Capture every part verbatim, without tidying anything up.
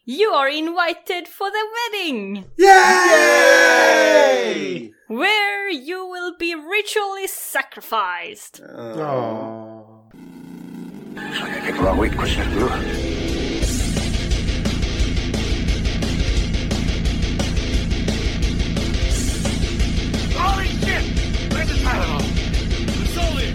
You are invited for the wedding! Yay! Where you will be ritually sacrificed. Oh. I take a long week, Christian Blue. Holy shit! Where's the Tylenol? It's all in.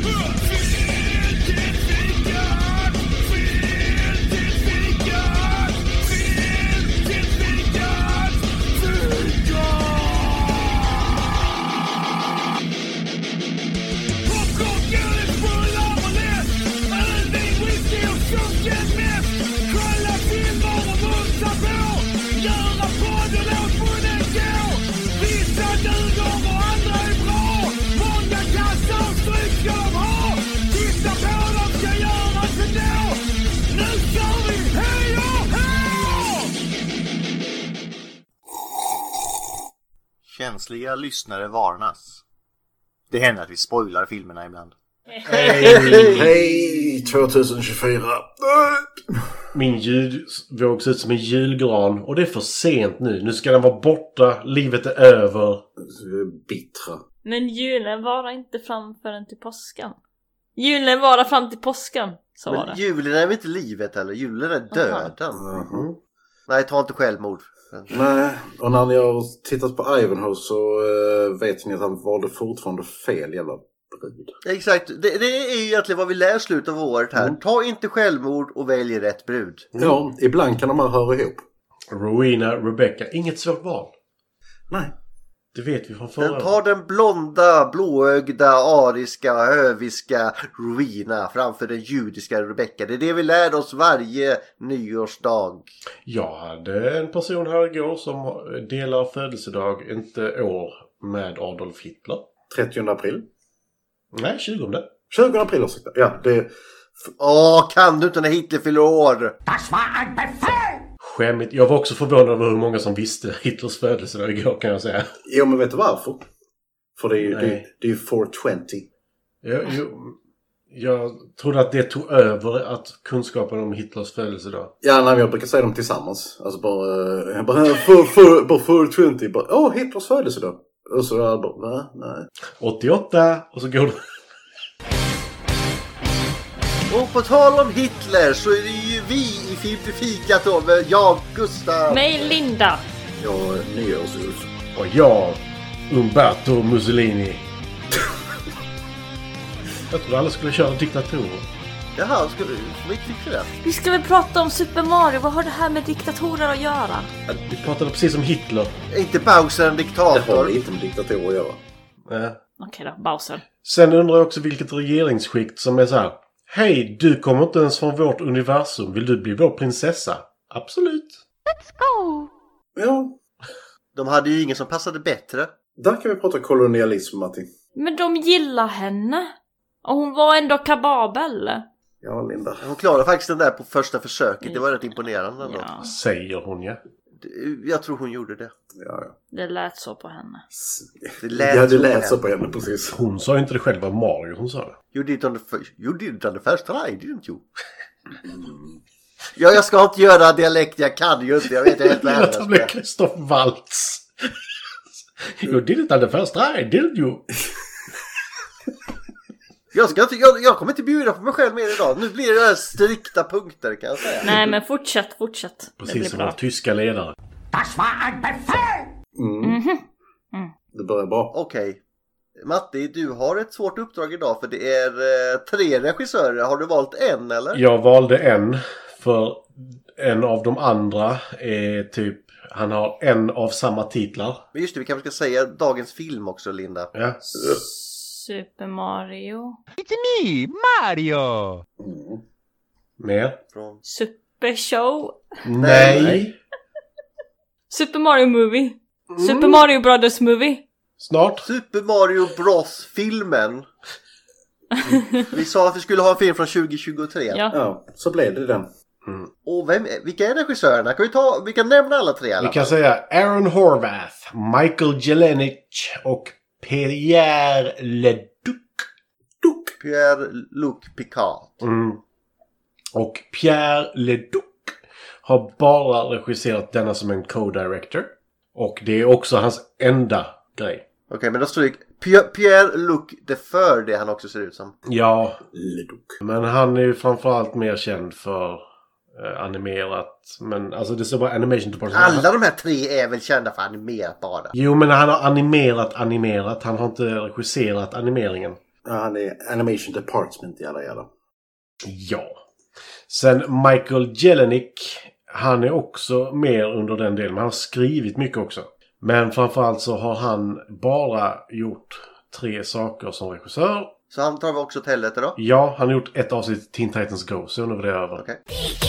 Känsliga lyssnare varnas. Det händer att vi spoilar filmerna ibland. Hej, hej tjugohundratjugofyra. Min ljudvåg ser ut som en julgran. Och det är för sent nu. Nu ska den vara borta. Livet är över. Bittra. Men julen varar inte fram förrän till påskan. Julen varar fram till påskan. Så Men var det. julen är väl inte livet eller? Julen är döden. Mm-hmm. Nej, ta inte självmord. Nej, och när ni har tittat på Ivanhoe så uh, vet ni att han valde fortfarande fel jävla brud. Exakt, det, det är ju egentligen vad vi lär slutet av året här. Mm. Ta inte självmord och välj rätt brud. Mm. Ja, ibland kan de här höra ihop. Rowena, Rebecca, inget svårt val. Nej, det vet vi från förra. Den tar den blonda, blåögda, ariska, höviska Rowena framför den judiska Rebecca. Det är det vi lär oss varje nyårsdag. Jag hade en person här igår som delar födelsedag, inte år, med Adolf Hitler. trettionde april? Nej, tjugonde. tjugonde april, ursäkta. Ja, det... Åh, kan du inte när Hitler fyller år? Das war ein Befehl! Skämmigt. Jag var också förvånad över hur många som visste Hitlers födelsedag igår, kan jag säga. Jo, men vet du varför? För det är ju det, det är fyrahundratjugo. Ja, jo, jag trodde att det tog över att kunskapen om Hitlers födelsedag. Ja, nej, jag brukar säga dem tillsammans. Alltså bara... bara för, för, bara fyrahundratjugo. Bara, åh, Hitlers födelsedag. Och så jag bara, va? Nej. åttioåtta. Och så går det... Och på tal om Hitler så är det ju vi i Filmfikat då med jag, Gustav. Mig, Linda. Jag, Nyårsulf. Och jag, Umberto Mussolini. Jag trodde alla skulle köra diktatorer. Jaha, ska vi, vi tycker det? Vi ska väl prata om Super Mario. Vad har det här med diktatorer att göra? Vi pratade precis om Hitler. Är inte Bowser en diktator? Det har inte med diktatorer att göra. Äh. Okej då, Bowser. Sen undrar jag också vilket regeringsskikt som är så här. Hej, du kommer inte ens från vårt universum. Vill du bli vår prinsessa? Absolut. Let's go! Ja. De hade ju ingen som passade bättre. Där kan vi prata kolonialism, Matti. Men de gillar henne. Och hon var ändå kababel. Ja, Linda. Hon klarade faktiskt den där på första försöket. Det var rätt imponerande ändå. Ja. Säger hon, ja. Jag tror hon gjorde det. Ja, ja. Det lät så på henne. Det lät, ja, det så, lät på så på henne, precis. Hon sa inte det själv, var Mario hon sa det. You did it on the, f- you did it on the first try, didn't you? Ja, jag ska inte göra dialekt, jag kan ju inte. Jag vet helt vad jag vet. Det Kristoff Waltz. You did it on the first try, didn't you? Jag, ska inte, jag, jag kommer inte bjuda på mig själv mer idag. Nu blir det här strikta punkter, kan jag säga. Nej, men fortsätt, fortsätt. Precis som våra tyska ledare. Das war ein Befehl! Mm. Mm-hmm. Mm. Det börjar bra. Okej. Okay. Matti, du har ett svårt uppdrag idag för det är eh, tre regissörer. Har du valt en, eller? Jag valde en, för en av de andra är typ... Han har en av samma titlar. Men just det, vi kanske ska säga dagens film också, Linda. Ja. Super Mario. It's me, Mario! Mm. Mer? Från... Super Show. Nej. Super Mario Movie. Mm. Super Mario Brothers Movie. Snart. Super Mario Bros-filmen. Vi sa att vi skulle ha en film från tjugo tjugotre. Ja. Ja, så blev det den. Mm. Och vem, vilka är regissörerna? Kan vi, ta, vi kan nämna alla tre. Alla vi kan säga Aaron Horvath, Michael Jelenic och Pierre Leduc. Duc. Pierre-Luc Picard. Mm. Och Pierre Leduc har bara regisserat denna som en co-director. Och det är också hans enda grej. Okej, okay, men då står det Pierre, Pierre-Luc Defer, det han också ser ut som. Ja, men han är ju framförallt mer känd för eh, animerat. Men alltså det står bara animation department. Alla de här tre är väl kända för animerat bara? Jo, men han har animerat animerat. Han har inte regisserat animeringen. Ja, han är animation department i alla jävla. Ja. Sen Michael Jelenic, han är också mer under den delen. Men han har skrivit mycket också. Men framförallt så har han bara gjort tre saker som regissör. Så han tar vi också till helvete då? Ja, han har gjort ett avsnitt Teen Titans Go. Så nu var det över. Okay.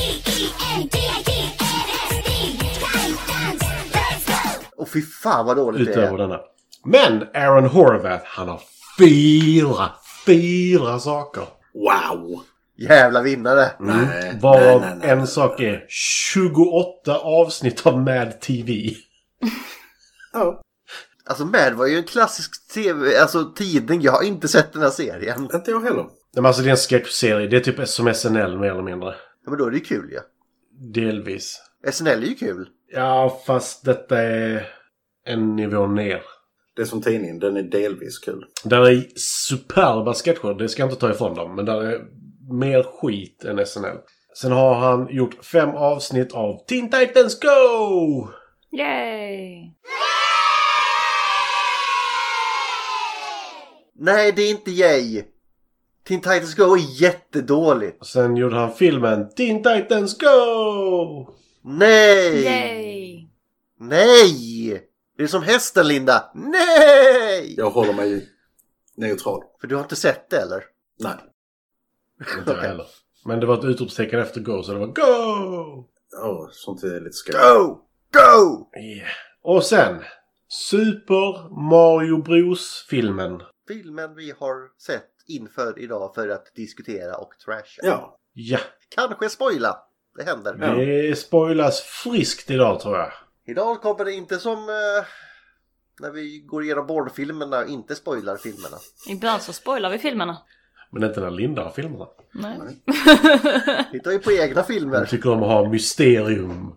Och fy fan vad dåligt Utöver det är. denna. Men Aaron Horvath, han har fyra, fyra saker. Wow! Jävla vinnare. Mm. Nej, Varav nej, nej, nej, en nej. sak är tjugoåtta avsnitt av Mad T V. Ja. Alltså Mad var ju en klassisk tv, alltså tidning. Jag har inte sett den här serien. Inte jag heller. Men alltså det är en sketchserie. Det är typ som S N L mer eller mindre. Ja, men då är det ju kul, ja. Delvis. S N L är ju kul. Ja, fast detta är en nivå ner. Det är som tidningen, den är delvis kul. Där är superba sketcher, det ska jag inte ta ifrån dem. Men där är mer skit än S N L. Sen har han gjort fem avsnitt av Teen Titans Go! Yay! Nej, det är inte yay. Teen Titans Go är jättedåligt. Sen gjorde han filmen Teen Titans Go! Nej! Yay! Nej! Det är som hästen, Linda. Nej! Jag håller mig neutral. För du har inte sett det, eller? Nej. Inte okay. heller. Men det var ett utropstecken efter Go, så det var Go! Ja, oh, sånt är lite skrämt. Go! Go! Yeah. Och sen Super Mario Bros-filmen. Filmen vi har sett inför idag för att diskutera och trasha. Ja. Ja. Kanske spoila. Det händer. Det spoilas friskt idag, tror jag. Idag kommer det inte som eh, när vi går igenom Bourne-filmerna och inte spoilar filmerna. Ibland så spoilar vi filmerna. Men inte när Linda har filmerna. Nej. Hittar ju på egna filmer. Jag tycker om att ha mysterium.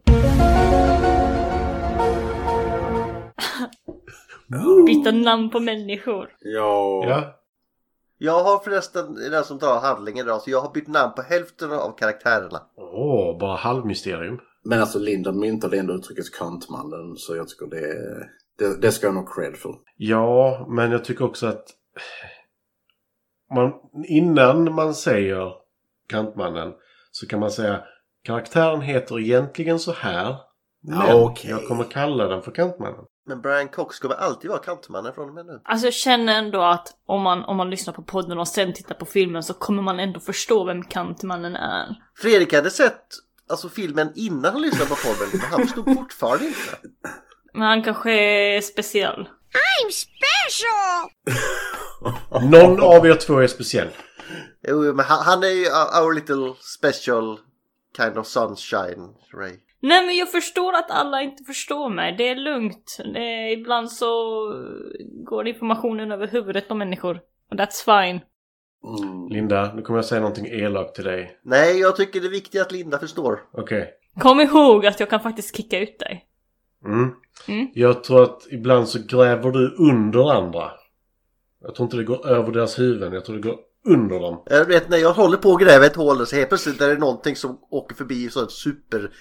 Byta namn på människor. Ja. Ja. Jag har förresten den som tar handlingen idag, så jag har bytt namn på hälften av karaktärerna. Åh, bara halvmysterium. Men alltså Linda myntade ändå uttrycket kantmannen, så jag tycker det, det, det ska jag nog cred för. Ja, men jag tycker också att man, innan man säger kantmannen så kan man säga karaktären heter egentligen så här. Men Ja, okay. jag kommer kalla den för kantmannen. Men Brian Cox kommer alltid vara kantmannen från och med nu. Alltså jag känner ändå att om man, om man lyssnar på podden och sen tittar på filmen så kommer man ändå förstå vem kantmannen är. Fredrik hade sett alltså filmen innan han lyssnade på podden, men han förstod fortfarande inte. Men han kanske är speciell. I'm special! Någon av er två är speciell. Jo, men han, han är ju our little special kind of sunshine ray. Nej, men jag förstår att alla inte förstår mig. Det är lugnt. Det är, ibland så går informationen över huvudet på människor. Och that's fine. Mm. Linda, nu kommer jag säga någonting elakt till dig. Nej, jag tycker det är viktigt att Linda förstår. Okej. Okay. Kom ihåg att jag kan faktiskt kicka ut dig. Mm. Mm. Jag tror att ibland så gräver du under andra. Jag tror inte det går över deras huvuden. Jag tror det går under dem. Jag vet, när jag håller på att gräva ett hål så helt plötsligt är det någonting som åker förbi så ett super...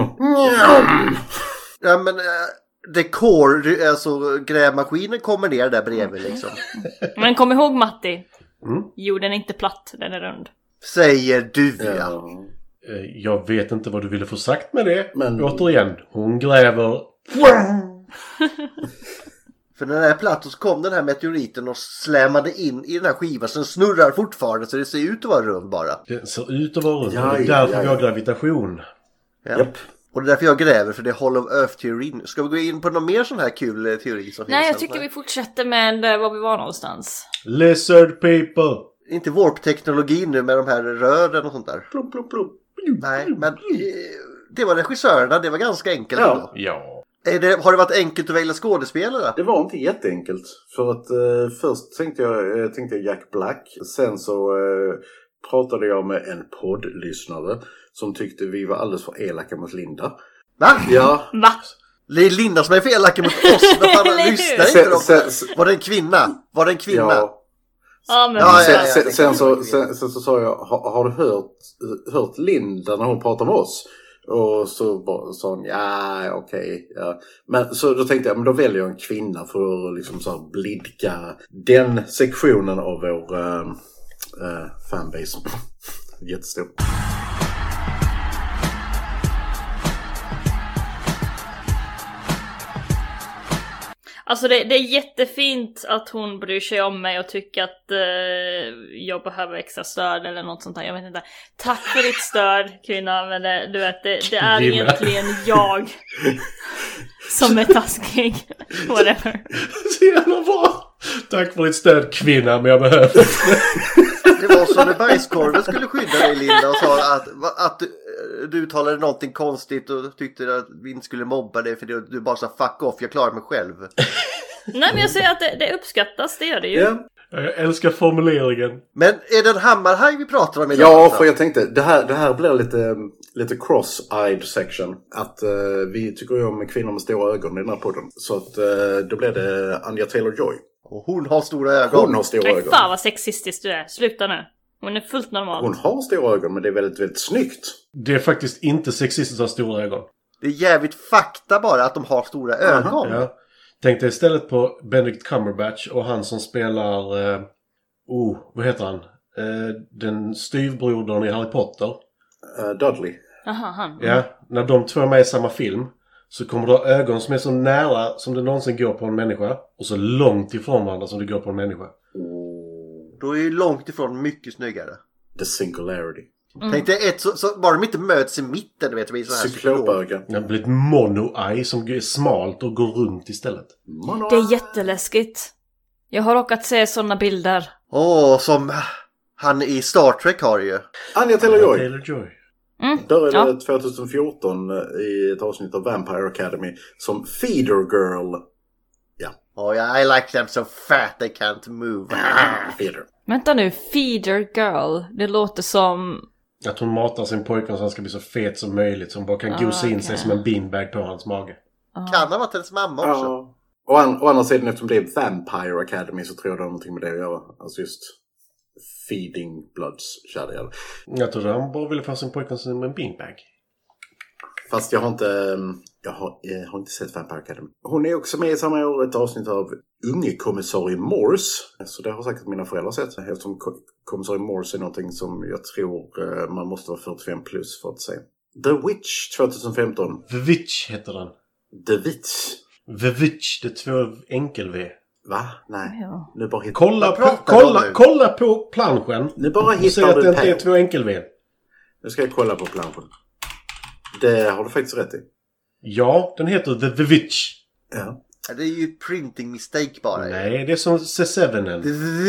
Ja, men... Dekor, alltså grävmaskinen kommer ner där bredvid liksom. Men kom ihåg, Matti. Mm. Jorden är inte platt, den är rund. Säger du, ja. Ja. Jag vet inte vad du ville få sagt med det. Men... Återigen, hon gräver... För när den är platt så kom den här meteoriten och slämade in i den här skivan, så den snurrar fortfarande så det ser ut att vara rund bara. Det ser ut att vara rund. Ja, det är ja, därför ja, vi ja. har gravitation. Ja. Japp. Och det är därför jag gräver, för det är Hollow Earth-teorin. Ska vi gå in på någon mer sån här kul teori som Nej, finns? jag tycker vi fortsätter med eh, var vi var någonstans. Lizard people. Inte warp-teknologi nu med de här rören och sånt där. Plup, plup, plup. Nej, men eh, det var regissörerna, det var ganska enkelt. Ja. Ändå. Ja. Är det, har det varit enkelt att välja skådespelare? Det var inte jätteenkelt. För att eh, först tänkte jag, eh, tänkte jag Jack Black. Sen så eh, pratade jag med en poddlyssnare som tyckte vi var alldeles för elaka mot Linda. Va? Ja. Va? Det är Linda som är för elaka mot oss. Vad fan, lyssnar inte de? Var det en kvinna? Var det en kvinna? Ja. Ja, men Ja, ja, ja, sen, det sen, kan så, jag sen, sen så sa jag, har, har du hört, hört Linda när hon pratar med oss? Och så bara, sa hon, ja okej. Ja. Men så då tänkte jag, men då väljer jag en kvinna för att liksom så här blidka den sektionen av vår äh, äh, fanbase. Jättestor. Alltså det, det är jättefint att hon bryr sig om mig och tycker att eh, jag behöver extra stöd eller något sånt där. Jag vet inte. Tack för ditt stöd, kvinna. Men det, du vet, det, det är Kvinna. egentligen jag som är taskig. Whatever. Så jävla bra! Tack för ditt stöd, kvinna, men jag behöver Det var så när bajskorven skulle skydda dig, Linda, och sa att, att du, du uttalade någonting konstigt och tyckte att vi inte skulle mobba dig för det, du bara sa fuck off, jag klarar mig själv. Nej, men jag säger att det, det uppskattas, det gör det ju. Ja. Jag älskar formuleringen. Men är det en hammarhaj vi pratar om idag? Ja, alltså? för jag tänkte, det här, det här blir lite, lite cross-eyed section. Att uh, vi tycker ju om kvinnor med stora ögon i den här podden. Så att uh, då blir det Anya Taylor-Joy. Och hon har stora ögon. Hon har stora Nej, ögon. fan vad sexistisk du är. Sluta nu. Hon är fullt normalt. Hon har stora ögon, men det är väldigt, väldigt snyggt. Det är faktiskt inte sexistiskt att ha stora ögon. Det är jävligt fakta bara att de har stora ögon. Ja. Tänk dig istället på Benedict Cumberbatch och han som spelar... Eh, oh, vad heter han? Eh, den styvbrodern i Harry Potter. Uh, Dudley. Jaha, han. Ja, när de två är med i samma film så kommer du ha ögon som är så nära som det någonsin går på en människa och så långt ifrån varandra som det går på en människa. Då är ju långt ifrån mycket snyggare. The Singularity. Mm. Tänk dig ett så, så bara de inte möts i mitten, du vet vi så här Cyklopögon. Det har blivit mono-eye som är smalt och går runt istället. Det är jätteläskigt. Jag har råkat se sådana bilder. Åh, som han i Star Trek har ju. Anya Taylor-Joy. Taylor-Joy. Mm. Då är det Ja. tjugohundrafjorton i ett avsnitt av Vampire Academy som Feeder Girl. Ja. Oh yeah, I like them so fat they can't move. Feeder. Vänta nu, Feeder Girl. Det låter som... Att hon matar sin pojkvän så han ska bli så fet som möjligt. Så hon bara kan Ah, gosa in okej. sig som en beanbag på hans mage. Kan ha varit hennes mamma också. Ja. Och an, å andra sidan, eftersom det är Vampire Academy så tror jag det har någonting med det att göra. Alltså just feeding bloods, kärlek. Jag tror han bara ville få sin pojkvän som en beanbag. Fast jag har inte jag har, jag har inte sett Vampire Academy. Hon är också med i samma år ett avsnitt av Unge kommissarie Morse. Så det har säkert mina föräldrar sett. Eftersom ko- kommissarie Morse är någonting som jag tror eh, man måste vara fyrtiofem plus för att se. The Witch tjugohundrafemton. The Witch heter den. The Witch. The Witch, det är två enkel-V. Va? Nej. Ja. Nu bara hittar, Kolla Vad på, pratar du om kolla, nu? kolla på planschen. nu bara Och säg hittar att du det inte är på. två enkel-V. Nu ska jag kolla på planschen. Det har du faktiskt rätt i. Ja, den heter The, The Witch. Ja. Det är ju ett printing mistake bara. Nej, det är som C sju.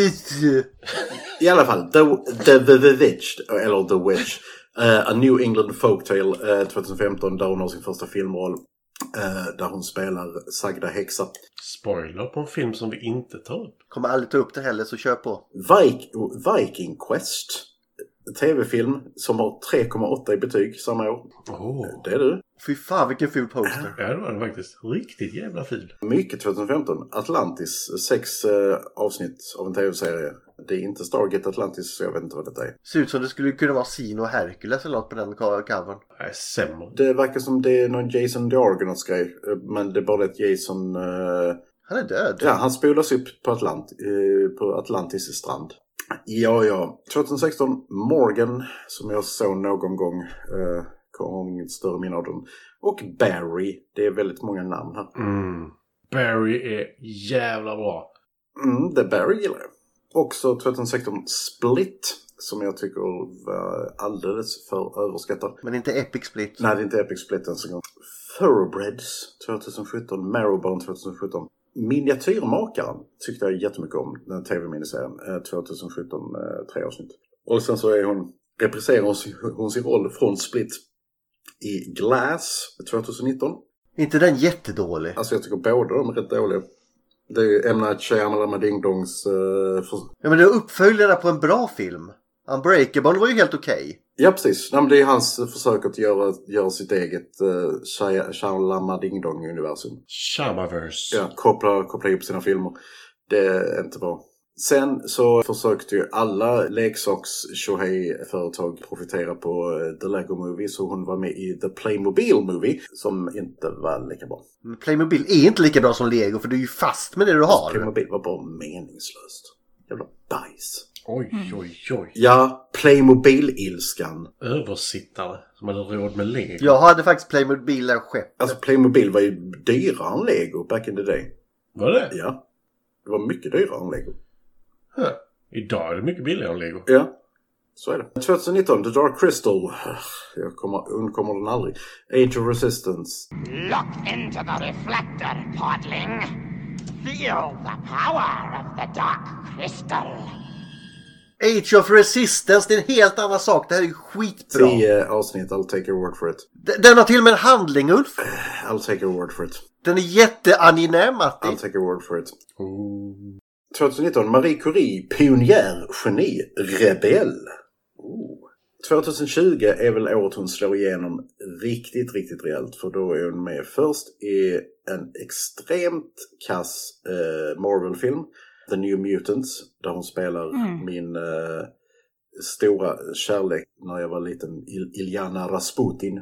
I alla fall, The, the, the, the Witch, eller The Witch. Uh, A New England Folktale uh, tjugohundrafemton där hon har sin första filmroll. Uh, där hon spelar sagda häxa. Spoiler på en film som vi inte tar upp. Kommer aldrig ta upp det heller, så kör på. Vik- Viking Quest. Tv-film som har tre komma åtta i betyg samma år. Oh. Det är du. Fy fan vilken ful poster. Ja, det var det faktiskt. Riktigt jävla ful. Mycket tjugohundrafemton. Atlantis. Sex uh, avsnitt av en tv-serie. Det är inte Stargate Atlantis så jag vet inte vad det är. Ser ut som det skulle kunna vara Sino och Hercules eller något på den covern. Nej, sämre. Det verkar som det är någon Jason the Argonauts-grej. Men det är bara ett Jason... Uh, Han är död. ja, han spolas upp på, Atlant uh, på Atlantis strand. Ja, ja. tjugohundrasexton, Morgan, som jag såg någon gång. Uh, kommer inget större minne av den. Och Barry. Det är väldigt många namn här. Mm. Barry är jävla bra. Mm, det Barry gillar jag. Också tjugohundrasexton, Split. Som jag tycker var alldeles för överskattad. Men inte Epic Split. Nej, det är inte Epic Split ens en gång. Thoroughbreds tjugosjutton, Marrowbone tjugosjutton. Miniatyrmakaren tyckte jag jättemycket om, den tv-miniserien. tjugosjutton, eh, tre avsnitt. Och sen så är hon, repriserar hon, hon sin roll från Split i Glass tjugonitton. Inte den jättedålig. Alltså jag tycker båda de är rätt dåliga. Det är ju M. Night Shyamalan med Ding Dongs... Uh, för... Ja, men det är uppföljarna på en bra film. Unbreakable var ju helt okej. Okay. Ja, precis. Nej, men det är hans försök att göra, göra sitt eget uh, Shamalama Ding Dong-universum. Shamaverse. Ja, koppla, koppla ihop sina filmer. Det är inte bra. Sen så försökte ju alla leksaks-Shohei-företag profitera på The Lego Movie, så hon var med i The Playmobil Movie som inte var lika bra. Men Playmobil är inte lika bra som Lego, för du är ju fast med det du har. Playmobil var bara meningslöst. Jävla bajs. Oj, oj, oj. Ja, Playmobil-ilskan. Översittare som hade råd med Lego. Jag hade faktiskt Playmobil-skepp. Alltså Playmobil var ju dyrare än Lego back in the day. Var det? Ja. Det var mycket dyrare än Lego. Huh. Idag är det mycket billigare än Lego. Ja, så är det. tjugonitton, The Dark Crystal. Jag kommer, undkommer den aldrig. Age of Resistance. Look into the reflector, podling. Feel the power of the Dark Crystal. Age of Resistance, det är en helt annan sak. Det här är ju skitbra. Tio avsnitt, I'll take your word for it. Den har till och med en handling, Ulf. I'll take your word for it. Den är jätteangenäm, Matti. I'll take your word for it. Oh. tjugonitton, Marie Curie, pionjär, geni, rebell. Oh. tjugohundratjugo är väl året hon slår igenom riktigt, riktigt rejält. För då är hon med först i en extremt kass eh, Marvel-film. The New Mutants, där hon spelar mm. min eh, stora kärlek när jag var liten, Il- Ilyana Rasputin.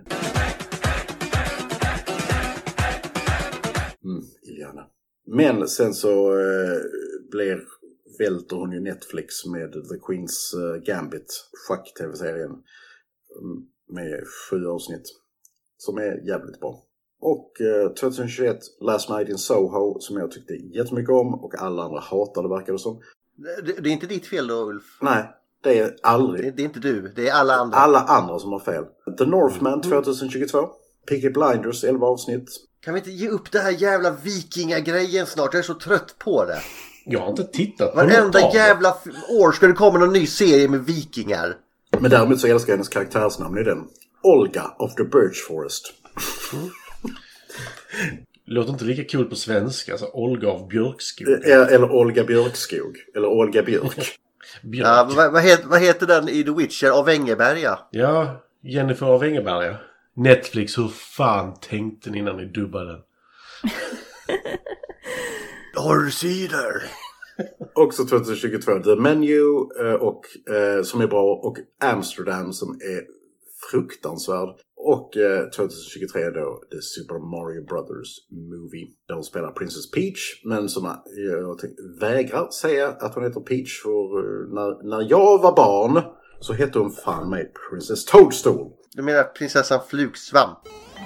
Mm, Ilyana. Men sen så eh, blir, välter hon ju Netflix med The Queen's uh, Gambit, schack-tv-serien med sju avsnitt som är jävligt bra. Och eh, tjugohundratjugoett, Last Night in Soho, som jag tyckte jättemycket om och alla andra hatade, verkar det som. Det, det är inte ditt fel då, Ulf. Nej, det är aldrig. Det, det är inte du, det är alla andra. Alla andra som har fel. The Northman tjugohundratjugotvå, Peaky Blinders, elva avsnitt. Kan vi inte ge upp det här jävla vikingagrejen snart? Jag är så trött på det. Jag har inte tittat på varenda jävla f- år ska det komma någon ny serie med vikingar. Men däremot så älskar jag hennes karaktärsnamn i den. Olga of the Birch Forest. Mm. Låter inte lika kul på svenska. Alltså Olga av Björkskog. Eller Olga Björkskog. Eller Olga Björk. Björk. Ja, vad, vad, heter, vad heter den i The Witcher? Av Engeberga? Ja, Jennifer av Engeberga. Netflix, hur fan tänkte ni innan ni dubbade den? Orsider. Också tjugohundratjugotvå, The Menu och, eh, som är bra, och Amsterdam som är fruktansvärd. Och eh, tjugohundratjugotre då The Super Mario Brothers Movie, där hon spelar Princess Peach, men som jag, jag tänk, vägrar säga att hon heter Peach, för eh, när, när jag var barn så hette hon fan mig Princess Toadstool. Du menar prinsessan Flugsvamp?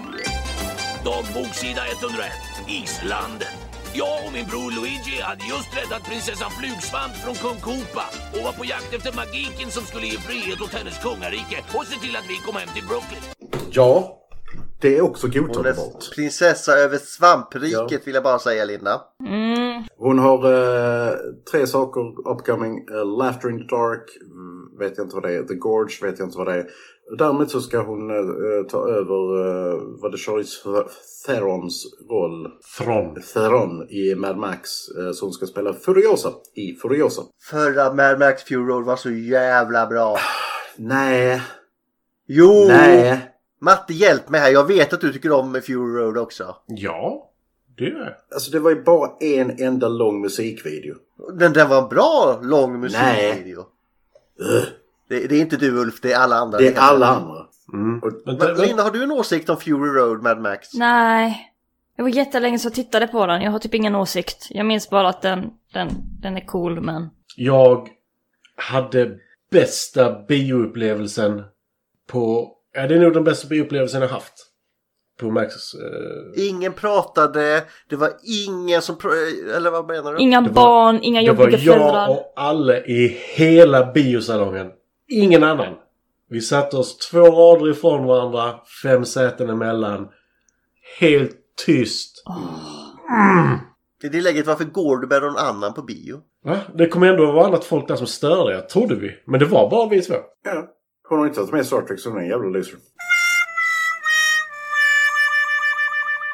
Dagbokssida etthundraett, Island. Jag och min bror Luigi hade just räddat prinsessan Flugsvamp från kung Koopa och var på jakt efter magiken som skulle ge frihet åt hennes kungarike och se till att vi kom hem till Brooklyn. Ja, det är också godtagbart. Prinsessa över svampriket, ja. Vill jag bara säga, Linda. Mm. Hon har uh, tre saker upcoming. Uh, Laughter in the Dark, mm, vet jag inte vad det är. The Gorge, vet jag inte vad det är. Därmed så ska hon uh, ta över uh, vad det Charlize Therons roll. Thron. Theron i Mad Max. Uh, så hon ska spela Furiosa i Furiosa. Förra Mad Max Fury Road var så jävla bra. Nej. Jo. Nej. Matte, hjälp mig här. Jag vet att du tycker om Fury Road också. Ja, det är. Alltså det var ju bara en enda lång musikvideo. Den, den var en bra lång musikvideo. Nej. Det, det är inte du, Ulf, det är alla andra. Det är alla andra. Mm. Och, men, men, Linda, har du en åsikt om Fury Road, Mad Max? Nej. Det var jättelänge så jag tittade på den. Jag har typ ingen åsikt. Jag minns bara att den, den, den är cool, men... Jag hade bästa bioupplevelsen på... Ja, det är nog den bästa bioupplevelsen jag haft. På Max... Uh... Ingen pratade. Det var ingen som... Pr- eller vad menar du? Inga det barn, var, inga jobbiga föräldrar. Det var jag och alla i hela biosalongen. Ingen annan. Vi satte oss två rader ifrån varandra. Fem säten emellan. Helt tyst. Mm. I det läget, varför går du med någon annan på bio? Va? Det kommer ändå vara annat folk där som störde, jag trodde vi. Men det var bara vi två. Ja. Hon har inte tagit med Star Trek, så hon är en jävla loser.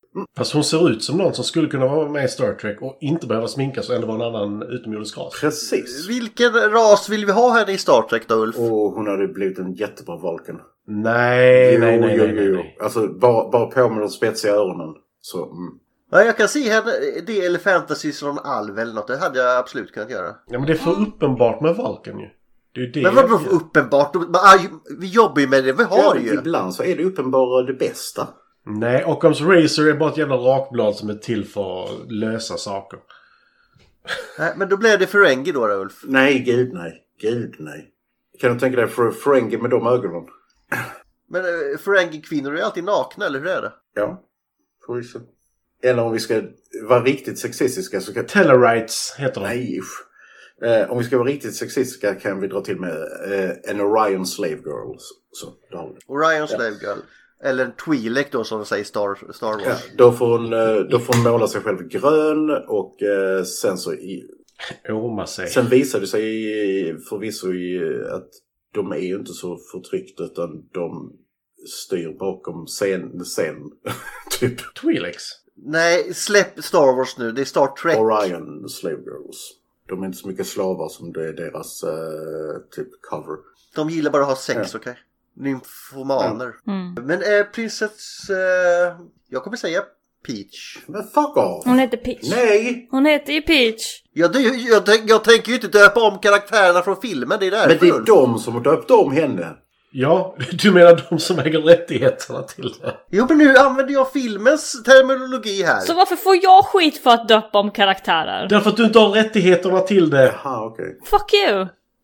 Mm. Fast hon ser ut som någon som skulle kunna vara med i Star Trek och inte behöva sminkas och ändå vara en annan utomjordisk ras. Precis. Vilken ras vill vi ha här i Star Trek då, Ulf? Och hon hade blivit en jättebra Vulcan. Nej, jo, nej, nej, jo, nej, nej, jo. nej. Alltså, bara, bara på med de spetsiga öronen. Så, mm. Ja, jag kan se henne, det eller fantasy från alv eller något. Det hade jag absolut kunnat göra. Ja, men det är för uppenbart med Vulcan ju. Det är det. Men vadå för uppenbart? Vi jobbar ju med det vi har ja, ju. Ibland så är det uppenbara det bästa. Nej, Occam's Razor är bara ett jävla rakblad som är till för att lösa saker. Nej, men då blev det Ferengi då, då, Ulf? Nej, gud nej. Gud nej. Kan du tänka dig för Ferengi med de ögonen? Men uh, Ferengi-kvinnor är alltid nakna, eller hur är det? Ja, förvisso. Eller om vi ska vara riktigt sexistiska så kan... Tellarites heter de. Nej, usch. Eh, om vi ska vara riktigt sexistiska kan vi dra till med eh, en Orion Slave Girl. Så, då. Orion Slave ja. Girl. Eller en Twi'lek då som säger Star, Star Wars. Ja, då, får hon, då får hon måla sig själv grön och eh, sen så... I, Oma sig. Sen visar det sig förvisso i, att de är ju inte så förtryckta utan de styr bakom scen, scen typ. Twi'leks? Nej, släpp Star Wars nu. Det är Star Trek. Orion Slave Girls. De är inte så mycket slavar som det är deras uh, typ cover. De gillar bara att ha sex, ja. Okej? Okay? Nymfomaner. Mm. Men är eh, prinsess... Eh, jag kommer säga Peach. Men fuck off! Hon heter Peach. Nej! Hon heter ju Peach. Ja, det, jag, jag, jag tänker ju inte döpa om karaktärerna från filmen. Det är där. Men det är de som har döpt om henne. Ja, du menar de som äger rättigheterna till det. Jo, men nu använder jag filmens terminologi här. Så varför får jag skit för att döpa om karaktärer? Därför att du inte har rättigheterna till det. Jaha, okej. Okay. Fuck you!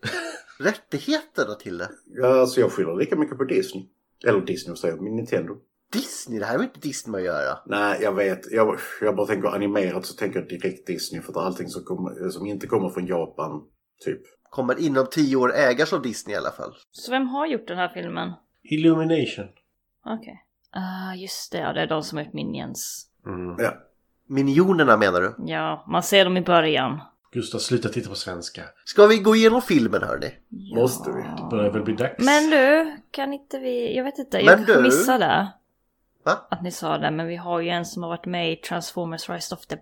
Rättigheterna till det? Ja, alltså jag skyller lika mycket på Disney. Eller Disney, säger min Nintendo. Disney? Det här är inte Disney att göra. Nej, jag vet. Jag, jag bara tänker animerat så tänker jag direkt Disney. För att allting som, kommer, som inte kommer från Japan, typ. Kommer inom tio år ägas av Disney i alla fall. Så vem har gjort den här filmen? Illumination. Okej. Okay. Ah, uh, just det. Ja, det är de som är Minions. Mm. Ja. Minionerna menar du? Ja, man ser dem i början. Gustav, sluta titta på svenska. Ska vi gå igenom filmen, hörni? Ja. Måste vi? Det börjar väl bli dags. Men du, kan inte vi... Jag vet inte, men jag du... missade Va? att ni sa det. Men vi har ju en som har varit med i Transformers Rise of the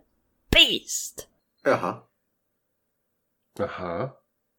Beast. Jaha. Jaha.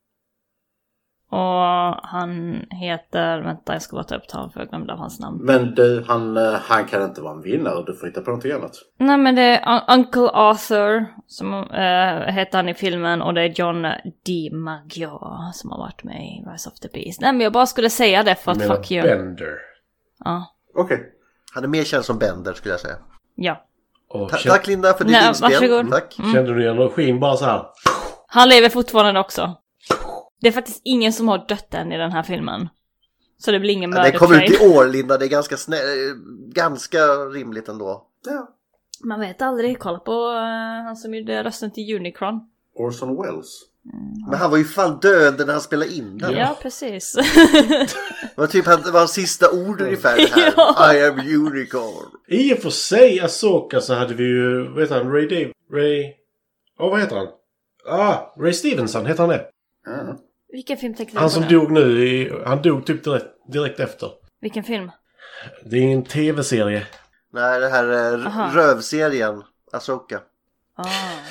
Och han heter... Vänta, jag ska bara ta upp honom för jag glömde av hans namn. Men du, han, han kan inte vara en vinnare. Du får hitta på någonting annat. Nej, men det är Un- Uncle Arthur som äh, heter han i filmen. Och det är John DiMaggio som har varit med i Rise of the Beast. Nej, men jag bara skulle säga det för att fuck you. Bender. Ja. Okej. Okay. Han är mer känd som Bender, skulle jag säga. Ja. Ta- känd... Tack Linda för ditt Nej, inspel. varsågod. Tack. Mm. Kände du energin bara så här? Han lever fortfarande också. Det är faktiskt ingen som har dött än i den här filmen. Så det blir ingen murder train. Det kommer ut i år, Linda. Det är ganska, snä- ganska rimligt ändå. Ja. Man vet aldrig. Kolla på uh, han som gjorde rösten till Unicron. Orson Welles. Mm. Men han var ju fan död när han spelade in den. Ja, precis. Det var typ det var sista ord ungefär det här. Ja. I am Unicorn. I och för sig, Ahsoka, så hade vi ju, vad heter han? Ray Dave? Ray... Åh, oh, vad heter han? Ah, Ray Stevenson heter han det. Mm. Vilken film tänkte du på? Han som nu? dog nu, i, han dog typ direkt, direkt efter. Vilken film? Det är en tv-serie. Nej, det här är Aha. rövserien. Ahsoka. Ah.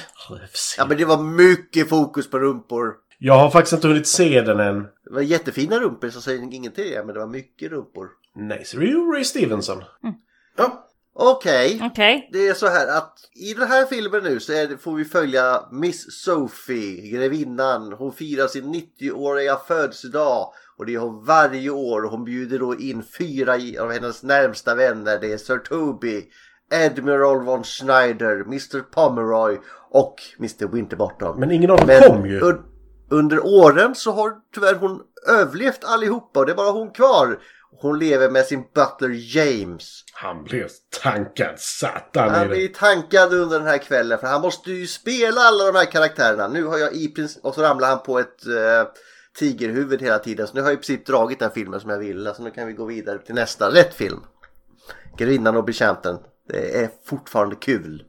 Ja, men det var mycket fokus på rumpor. Jag har faktiskt inte hunnit se den än. Det var jättefina rumpor så säger ingenting, men det var mycket rumpor. Nej, så det är ju Ray Stevenson. Mm. Ja. Okej. Okay. Okay. Det är så här att i den här filmen nu så är det, får vi följa Miss Sophie, grevinnan. Hon firar sin nittioåriga födelsedag. Och det är hon varje år. Hon bjuder då in fyra av hennes närmsta vänner. Det är Sir Toby, Admiral von Schneider, mister Pomeroy och mister Winterbottom. Men ingen av dem Men kom ju. Un- under åren så har tyvärr hon överlevt allihopa. Och det är bara hon kvar. Hon lever med sin butler James. Han blir tankad satan. Han blir tankad under den här kvällen. För han måste ju spela alla de här karaktärerna. Nu har jag i princip... Och så ramlar han på ett uh, tigerhuvud hela tiden. Så nu har jag i princip dragit den filmen som jag vill. Så nu kan vi gå vidare till nästa rätt film. Grevinnan och betjänten. Det är fortfarande kul.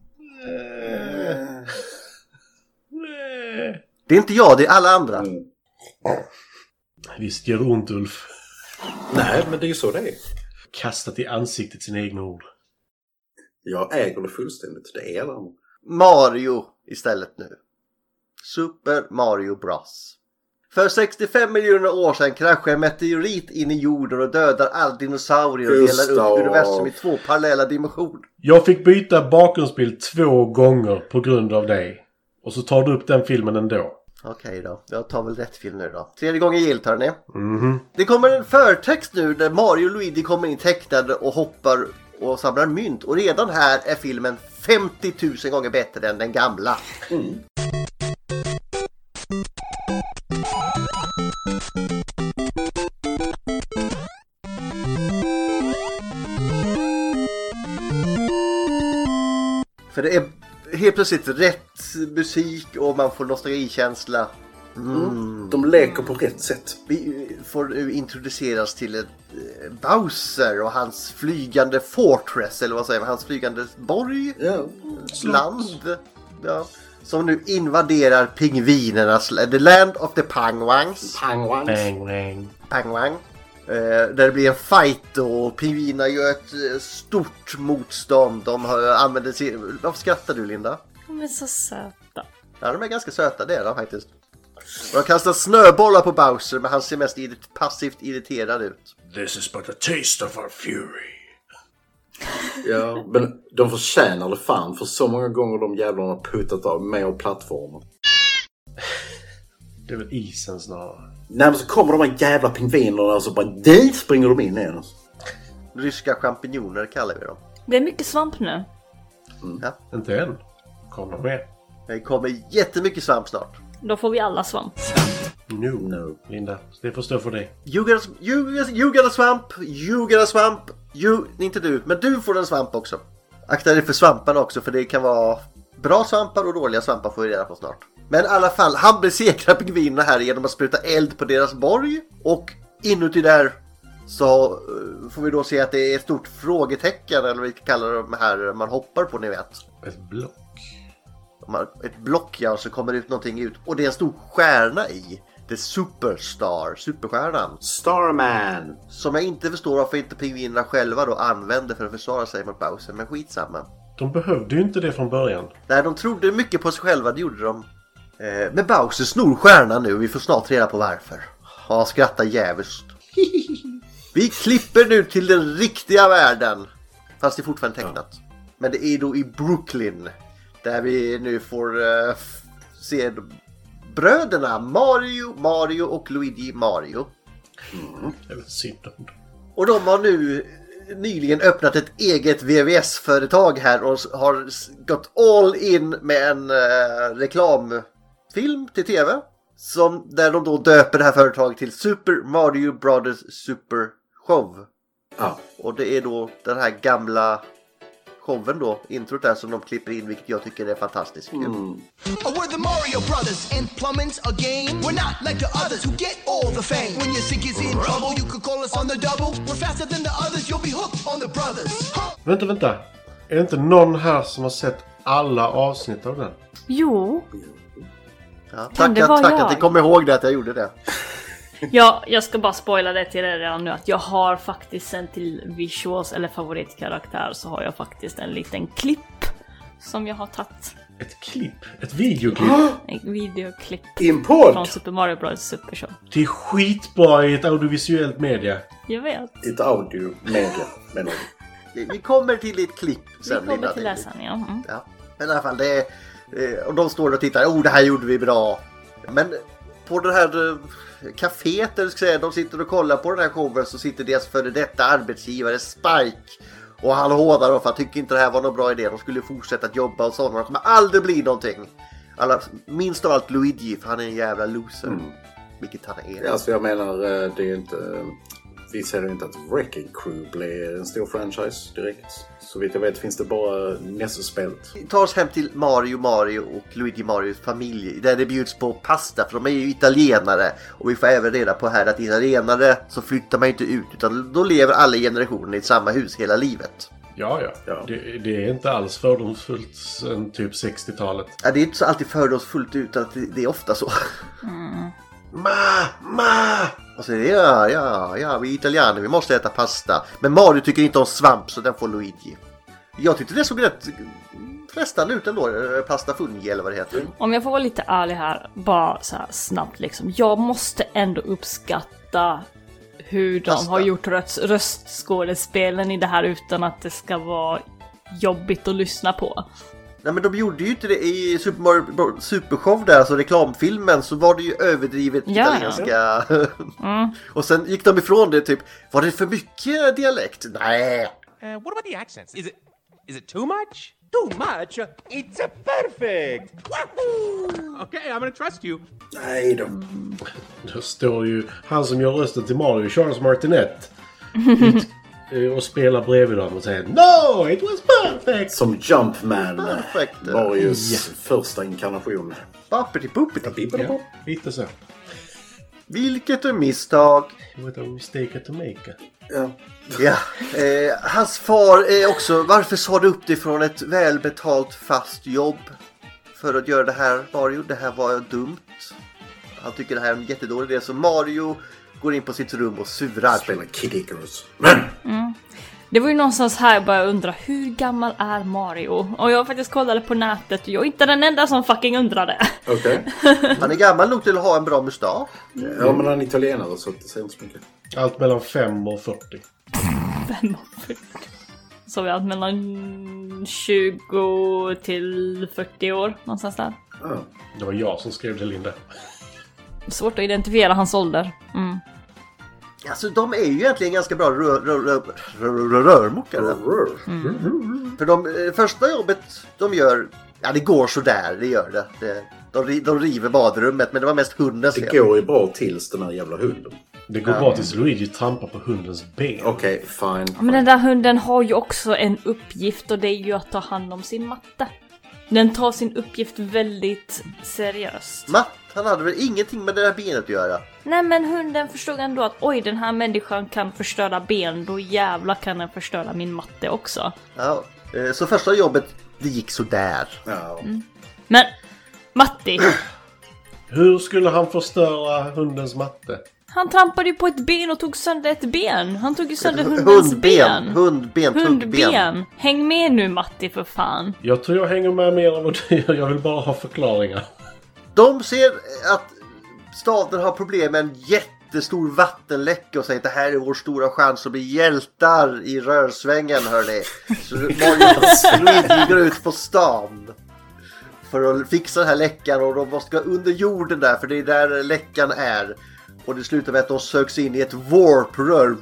Det är inte jag, det är alla andra. Mm. Visst gör det ont, Ulf. Nej, men det är ju så det är. Kastat i ansiktet sina egna ord. Jag äger det fullständigt. Det är det. Mario istället nu. Super Mario Bros. För sextiofem miljoner år sedan kraschar en meteorit in i jorden och dödar all dinosaurier och Gustav. delar upp universum i två parallella dimensioner. Jag fick byta bakgrundsbild två gånger på grund av dig. Och så tar du upp den filmen ändå. Okej då, jag tar väl rätt film nu då. Tredje gången gillt, hörni. Mhm. Det kommer en förtext nu där Mario och Luigi kommer in tecknade och hoppar och samlar mynt. Och redan här är filmen femtio tusen gånger bättre än den gamla. Mm. För det är helt plötsligt rätt musik och man får nostalgikänsla. Mm. Mm. De leker på rätt sätt. Vi får nu introduceras till ett eh, Bowser och hans flygande fortress, eller vad säger man, hans flygande borg, Ja. land, ja, som nu invaderar pingvinernas, the land of the penguins, Penguins. Bang, bang. penguin, eh, där det blir en fight och pingvinerna gör ett eh, stort motstånd. De har, använder sin... Varför skrattar du, Linda? De är så söta. Ja, de är ganska söta, det är de faktiskt. Och de kastar snöbollar på Bowser, men han ser mest irrit- passivt irriterad ut. This is but a taste of our fury. Ja, men de förtjänar det fan för så många gånger de jävlarna har puttat av med och plattformen. Det är väl isen snarare. Nej, men så kommer de här jävla pingvinerna och så bara dit springer de in igen. Ryska champinjoner kallar vi dem. Det är mycket svamp nu. Mm. Ja. Inte än. Kommer med. Det kommer jättemycket svamp snart. Då får vi alla svamp. No. No. Linda, det får stå för dig. You got, a, you, you got a swamp, you got a swamp, you, inte du, men du får en svamp också. Akta dig för svamparna också, för det kan vara bra svampar och dåliga svampar, får vi reda på snart. Men i alla fall, han besegrar pingvinerna här genom att spruta eld på deras borg. Och inuti där så uh, får vi då se att det är ett stort frågetecken, eller vad vi kallar de här man hoppar på, ni vet. Ett block. Ett block, ja, så kommer det ut någonting ut. Och det är en stor stjärna i. The Superstar, superstjärnan. Starman. Som jag inte förstår varför inte pingvinerna själva då använder för att försvara sig mot Bowser, men skitsamma. De behövde ju inte det från början. Nej, de trodde mycket på sig själva, det gjorde de. Eh, men Bowser snor stjärnan nu, vi får snart reda på varför. Ja, skrattar jävligt. Vi klipper nu till den riktiga världen. Fast det är fortfarande tecknat. Ja. Men det är då i Brooklyn. Där vi nu får uh, f- se bröderna Mario, Mario och Luigi Mario. Mm. Det är väl synd om dem. Och de har nu nyligen öppnat ett eget V V S-företag här och har gått all in med en uh, reklamfilm till tv. Som, där de då döper det här företaget till Super Mario Brothers Super Show. Ja. Och det är då den här gamla showen då, introt där som de klipper in, vilket jag tycker är fantastiskt kul. Mm. We're the Mario Brothers and plumbing's a game. We're not like the others who get all the fame. When your sink is in trouble, you could call us on the double. We're faster than the others, you'll be hooked on the brothers. Huh? Vänta, vänta. Är det inte någon här som har sett alla avsnitt av den? Jo. Ja, Men det tack var tack jag. att ni kom ihåg det, att jag gjorde det. Ja, jag ska bara spoila det till er redan nu att jag har faktiskt sen till visuals eller favoritkaraktär så har jag faktiskt en liten klipp som jag har tagit. Ett klipp? Ett videoklipp? En videoklipp I en podd? från Super Mario Bros. Super Show. Det är skitbra i ett audiovisuellt media. Jag vet. Ett audio media, menar Vi, vi kommer till ett klipp Vi sen. kommer Linda. till det sen, ja. Mm. Ja. Men i alla fall, det är, eh, och de står och tittar, oh det här gjorde vi bra. Men på det här eh, kaféet, eller ska jag säga, de sitter och kollar på den här showen, så sitter deras före detta arbetsgivare Spike. Och han hårdar dem för att tycker inte det här var någon bra idé. De skulle fortsätta att jobba och sådana. Det kommer aldrig bli någonting. Alla, minst av allt Luigi, för han är en jävla loser. Mm. Vilket han är. jag. Alltså jag menar, eh, det är inte... Vi ser inte att Wrecking Crew blir en stor franchise direkt. Så vitt jag vet finns det bara Nesse-spelet. Vi tar oss hem till Mario Mario och Luigi Marios familj. Där det bjuds på pasta, för de är ju italienare. Och vi får även reda på här att italienare så flyttar man inte ut. Utan då lever alla generationer i samma hus hela livet. Ja, ja. Ja. Det, det är inte alls fördomsfullt sen typ sextiotalet. Ja, det är inte så alltid fördomsfullt ut, att det, det är ofta så. Mm. Ma, ma! Och så är det, ja, ja, ja, vi är italianer, vi måste äta pasta. Men Mario tycker inte om svamp, så den får Luigi. Jag tyckte det såg rätt frestande ut ändå, pasta fungi eller vad det heter. Om jag får vara lite ärlig här, bara så här snabbt liksom. Jag måste ändå uppskatta hur de pasta. har gjort röst, röstskådespelen i det här utan att det ska vara jobbigt att lyssna på. Nej, men de gjorde ju inte det i Super Mario Supershow där, alltså reklamfilmen, så var det ju överdrivet ja, italienska. Ja. Mm. Och sen gick de ifrån det typ, var det för mycket dialekt? Nej. Uh, what about the accents? Is it is it too much? Too much? It's a perfect. Wahoo! Okay, I'm gonna trust you. Nej då. Då står ju han som gör rösten till Mario, Charles Martinet. Och spelar bredvid dem och säger no, it was perfect! Som Jumpman, perfect. Marios yeah. första inkarnation. Pappity puppity. Ja, lite så. Vilket ett misstag. What a mistake to make. Ja. ja. Eh, hans far är också, varför sa du upp dig från ett välbetalt fast jobb för att göra det här, Mario? Det här var dumt. Han tycker det här är en jättedålig idé, så Mario går in på sitt rum och surar. Spelar Kid Icarus. Mm. Det var ju någonstans här jag bara undra, hur gammal är Mario? Och jag faktiskt kollade på nätet och jag är inte den enda som fucking undrade. Okej. Okay. Han är gammal nog till att ha en bra mustasch. Ja, men han är italienare så det säger inte så mycket. Allt mellan fem och fyrtio. fem och fyrtio. Så vi har allt mellan tjugo till fyrtio år, någonstans där. Mm. Det var jag som skrev det, Linda. Svårt att identifiera hans ålder. Mm. Alltså de är ju egentligen ganska bra rörmokare. Mm. För de första jobbet de gör, ja det går så där, det gör det. det de, de river badrummet, men det var mest hundens. Det går ju bra tills den här jävla hunden. Det går ja. bra tills Luigi trampar på hundens ben. Okej, okay, fine, fine. Men den där hunden har ju också en uppgift och det är ju att ta hand om sin matte. Den tar sin uppgift väldigt seriöst. Matt, han hade väl ingenting med det där benet att göra? Nej, men hunden förstod ändå att oj, den här människan kan förstöra ben, då jävla kan den förstöra min matte också. Ja, så första jobbet, det gick så där. Ja. Mm. Men, Matti. Hur skulle han förstöra hundens matte? Han trampade ju på ett ben och tog sönder ett ben. Han tog ju sönder hundens hundben. ben. Hundben, hundben. Häng med nu, Matti, för fan. Jag tror jag hänger med mer än vad du gör. Jag vill bara ha förklaringar. De ser att staden har problem med en jättestor vattenläcka och säger att det här är vår stora chans att bli hjältar i rörsvängen, hörni. Så Mario går ut på stan för att fixa den här läckan och de måste gå under jorden där, för det är där läckan är. Och det slutar med att de söks in i ett warp-rör.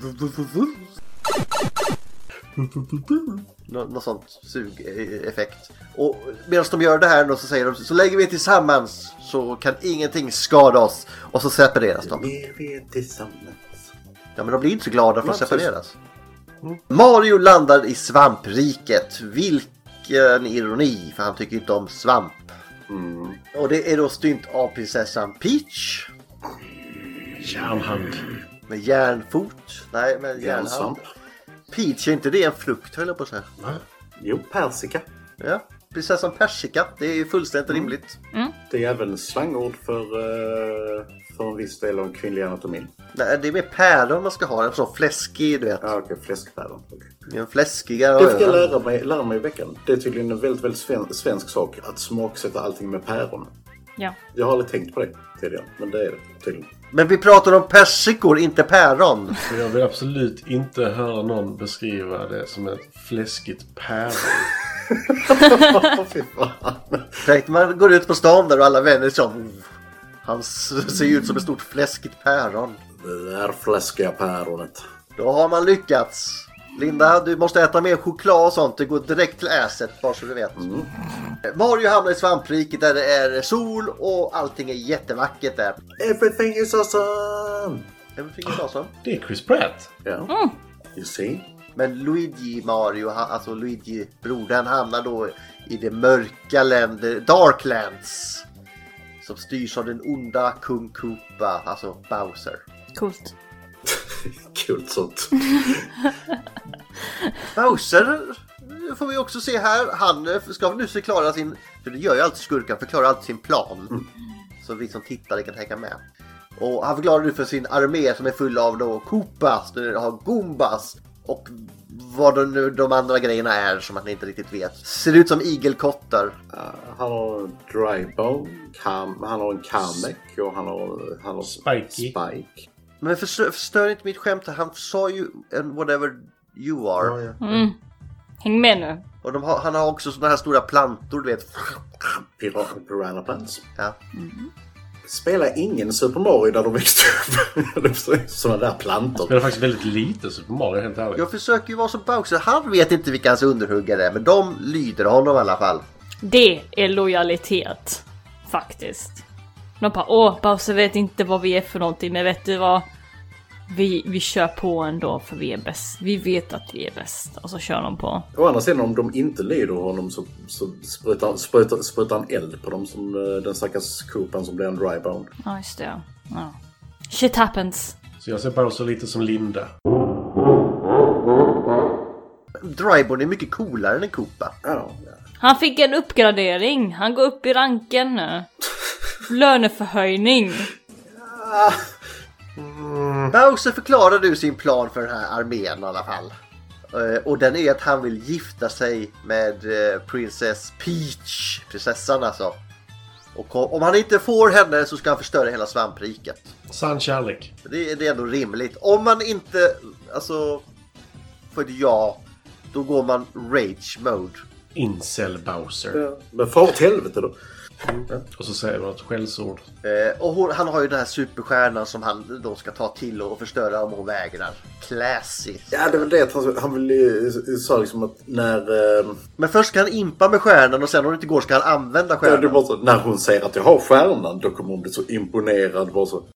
Nå- något sånt sugeffekt. Och medan de gör det här då, så säger de, så lägger vi tillsammans så kan ingenting skada oss. Och så separeras de. Mer vi tillsammans. Ja, men de blir inte så glada för att separeras. Mm. Mario landar i svampriket. Vilken ironi, för han tycker inte om svamp. Mm. Och det är då stynt av prinsessan Peach. Järnhand. Med järnfot. Nej, med järnhand. Peach, är inte det en frukt, höll jag på att säga? Nej. Jo, persika. Ja, prinsessan persika. Det är ju fullständigt mm. rimligt. Mm. Det är även slangord för, uh, för en viss del av kvinnlig anatomin. Nej, det är mer päron man ska ha. En sån fläskig, du vet. Ja, okej. Okay. Fläskpäron. Okay. En fläskiga. Det fick jag lära mig, lära mig i veckan. Det är tydligen en väldigt, väldigt sven- svensk sak att smaksätta allting med päron. Ja. Jag har aldrig tänkt på det tidigare, men det är det tydligen. Men vi pratar om persikor, inte päron. Jag vill absolut inte höra någon beskriva det som ett fläskigt päron. Fy fan. Tänk, man går ut på stan där och alla vänner som han ser ut som ett stort fläskigt päron. Det där fläskiga päronet. Då har man lyckats. Linda, du måste äta mer choklad och sånt. Det går direkt till äset, bara så du vet. Mm. Mario hamnar i svampriket där det är sol och allting är jättevackert där. Everything is awesome! Everything is awesome? Det är Chris Pratt. Ja, mm. you see. Men Luigi Mario, alltså Luigi brodern, hamnar då i det mörka länder, Darklands. Som styrs av den onda kung Koopa, alltså Bowser. Coolt. Kul sånt. Bowser får vi också se här. Han ska nu förklara sin, för det gör ju alltid skurkan, förklara alltid sin plan. Mm. Så vi som tittare kan hänga med. Och han förklarar nu för sin armé som är full av då Koopas, där har Goombas, Och vad de, nu, de andra grejerna är som man inte riktigt vet. Ser ut som igelkottar. Uh, han har Drybone, Cam, han har en Kamek och han har, han har Spikey. Spike. Men förstör, förstör inte mitt skämt. Han sa ju en whatever you are. Ja, ja. Mm. Häng med nu. Och de har, han har också såna här stora plantor, du vet. Piran- Piranha Plants. Ja. Mm. Spelar ingen Super Mario där de växte upp. Sådana där plantor. Spelar faktiskt väldigt lite Super Mario, helt ärligt. Jag försöker ju vara som Bowser. Han vet inte vilka hans underhuggare är, men de lyder honom i alla fall. Det är lojalitet. Faktiskt. De bara, åh, Bowser vet inte vad vi är för någonting, men vet du vad? Vi, vi kör på ändå för vi är bäst. Vi vet att vi är bäst. Och så kör de på. Å andra sidan, om de inte lyder honom så, så sprutar, sprutar, sprutar han eld på dem som den stackars Koopan som blir en Drybone. Ja, just det. Ja. Shit happens. Så jag ser Bowser lite som Linda. Drybone är mycket coolare än en Koopa. Ja, ja. Han fick en uppgradering. Han går upp i ranken nu. Löneförhöjning. Mm. Bowser förklarar du sin plan för den här armén i alla fall. Uh, och den är att han vill gifta sig med uh, Princess Peach. Prinsessan alltså. Och om han inte får henne så ska han förstöra hela svampriket. Sann kärlek. Det, det är ändå rimligt. Om man inte, alltså, för ett ja, då går man rage mode. Incel Bowser. Ja. Men far åt helvete då. Mm. Ja. Och så säger man ett skällsord. Eh, och hon, han har ju den här superstjärnan som han då ska ta till och förstöra om hon vägrar. Classy. Ja, det är väl det att han, han vill sa liksom att när... Eh... Men först ska han impa med stjärnan och sen om det inte går ska han använda stjärnan. Ja, det var så, när hon säger att jag har stjärnan, då kommer hon bli så imponerad. Bara så.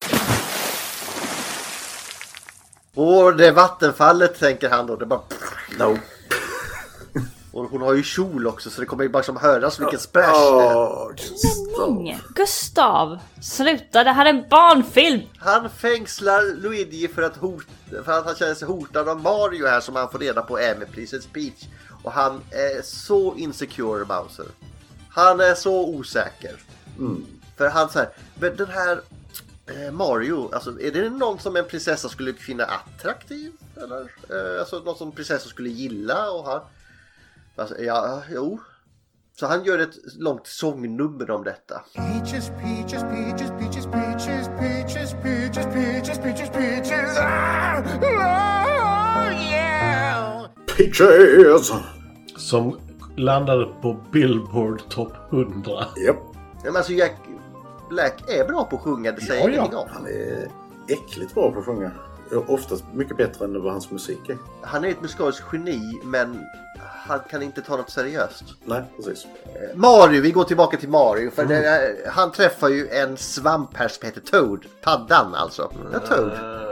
Och det vattenfallet tänker han då. Det bara... No. Och hon har ju kjol också så det kommer ju bara som höras vilken splash oh, Nej, Gustav, sluta, det här är en barnfilm. Han fängslar Luigi för att, hot, för att han känner sig hotad av Mario här som han får reda på är med Princess Peach. Och han är så insecure, Bowser. Han är så osäker. Mm. För han säger, men den här eh, Mario, alltså är det någon som en prinsessa skulle finna attraktiv? Eller? Eh, alltså någon som prinsessa skulle gilla och ha... Alltså, ja, jo. Så han gör ett långt sångnummer om detta. Peaches, peaches, peaches, peaches, peaches, peaches, peaches, peaches, peaches, peaches. Ah! Oh, yeah! Peaches! Som landade på Billboard Top hundra. Japp. Men alltså Jack Black är bra på att sjunga, det säger ja, ingenting ja. om. Han är äckligt bra på att sjunga. Oftast mycket bättre än vad hans musik är. Han är ett musikaliskt geni, men han kan inte ta något seriöst. Nej, precis. Mario, vi går tillbaka till Mario. För Mm. det, han träffar ju en svamp här som heter Toad. Paddan alltså. Ja, Toad.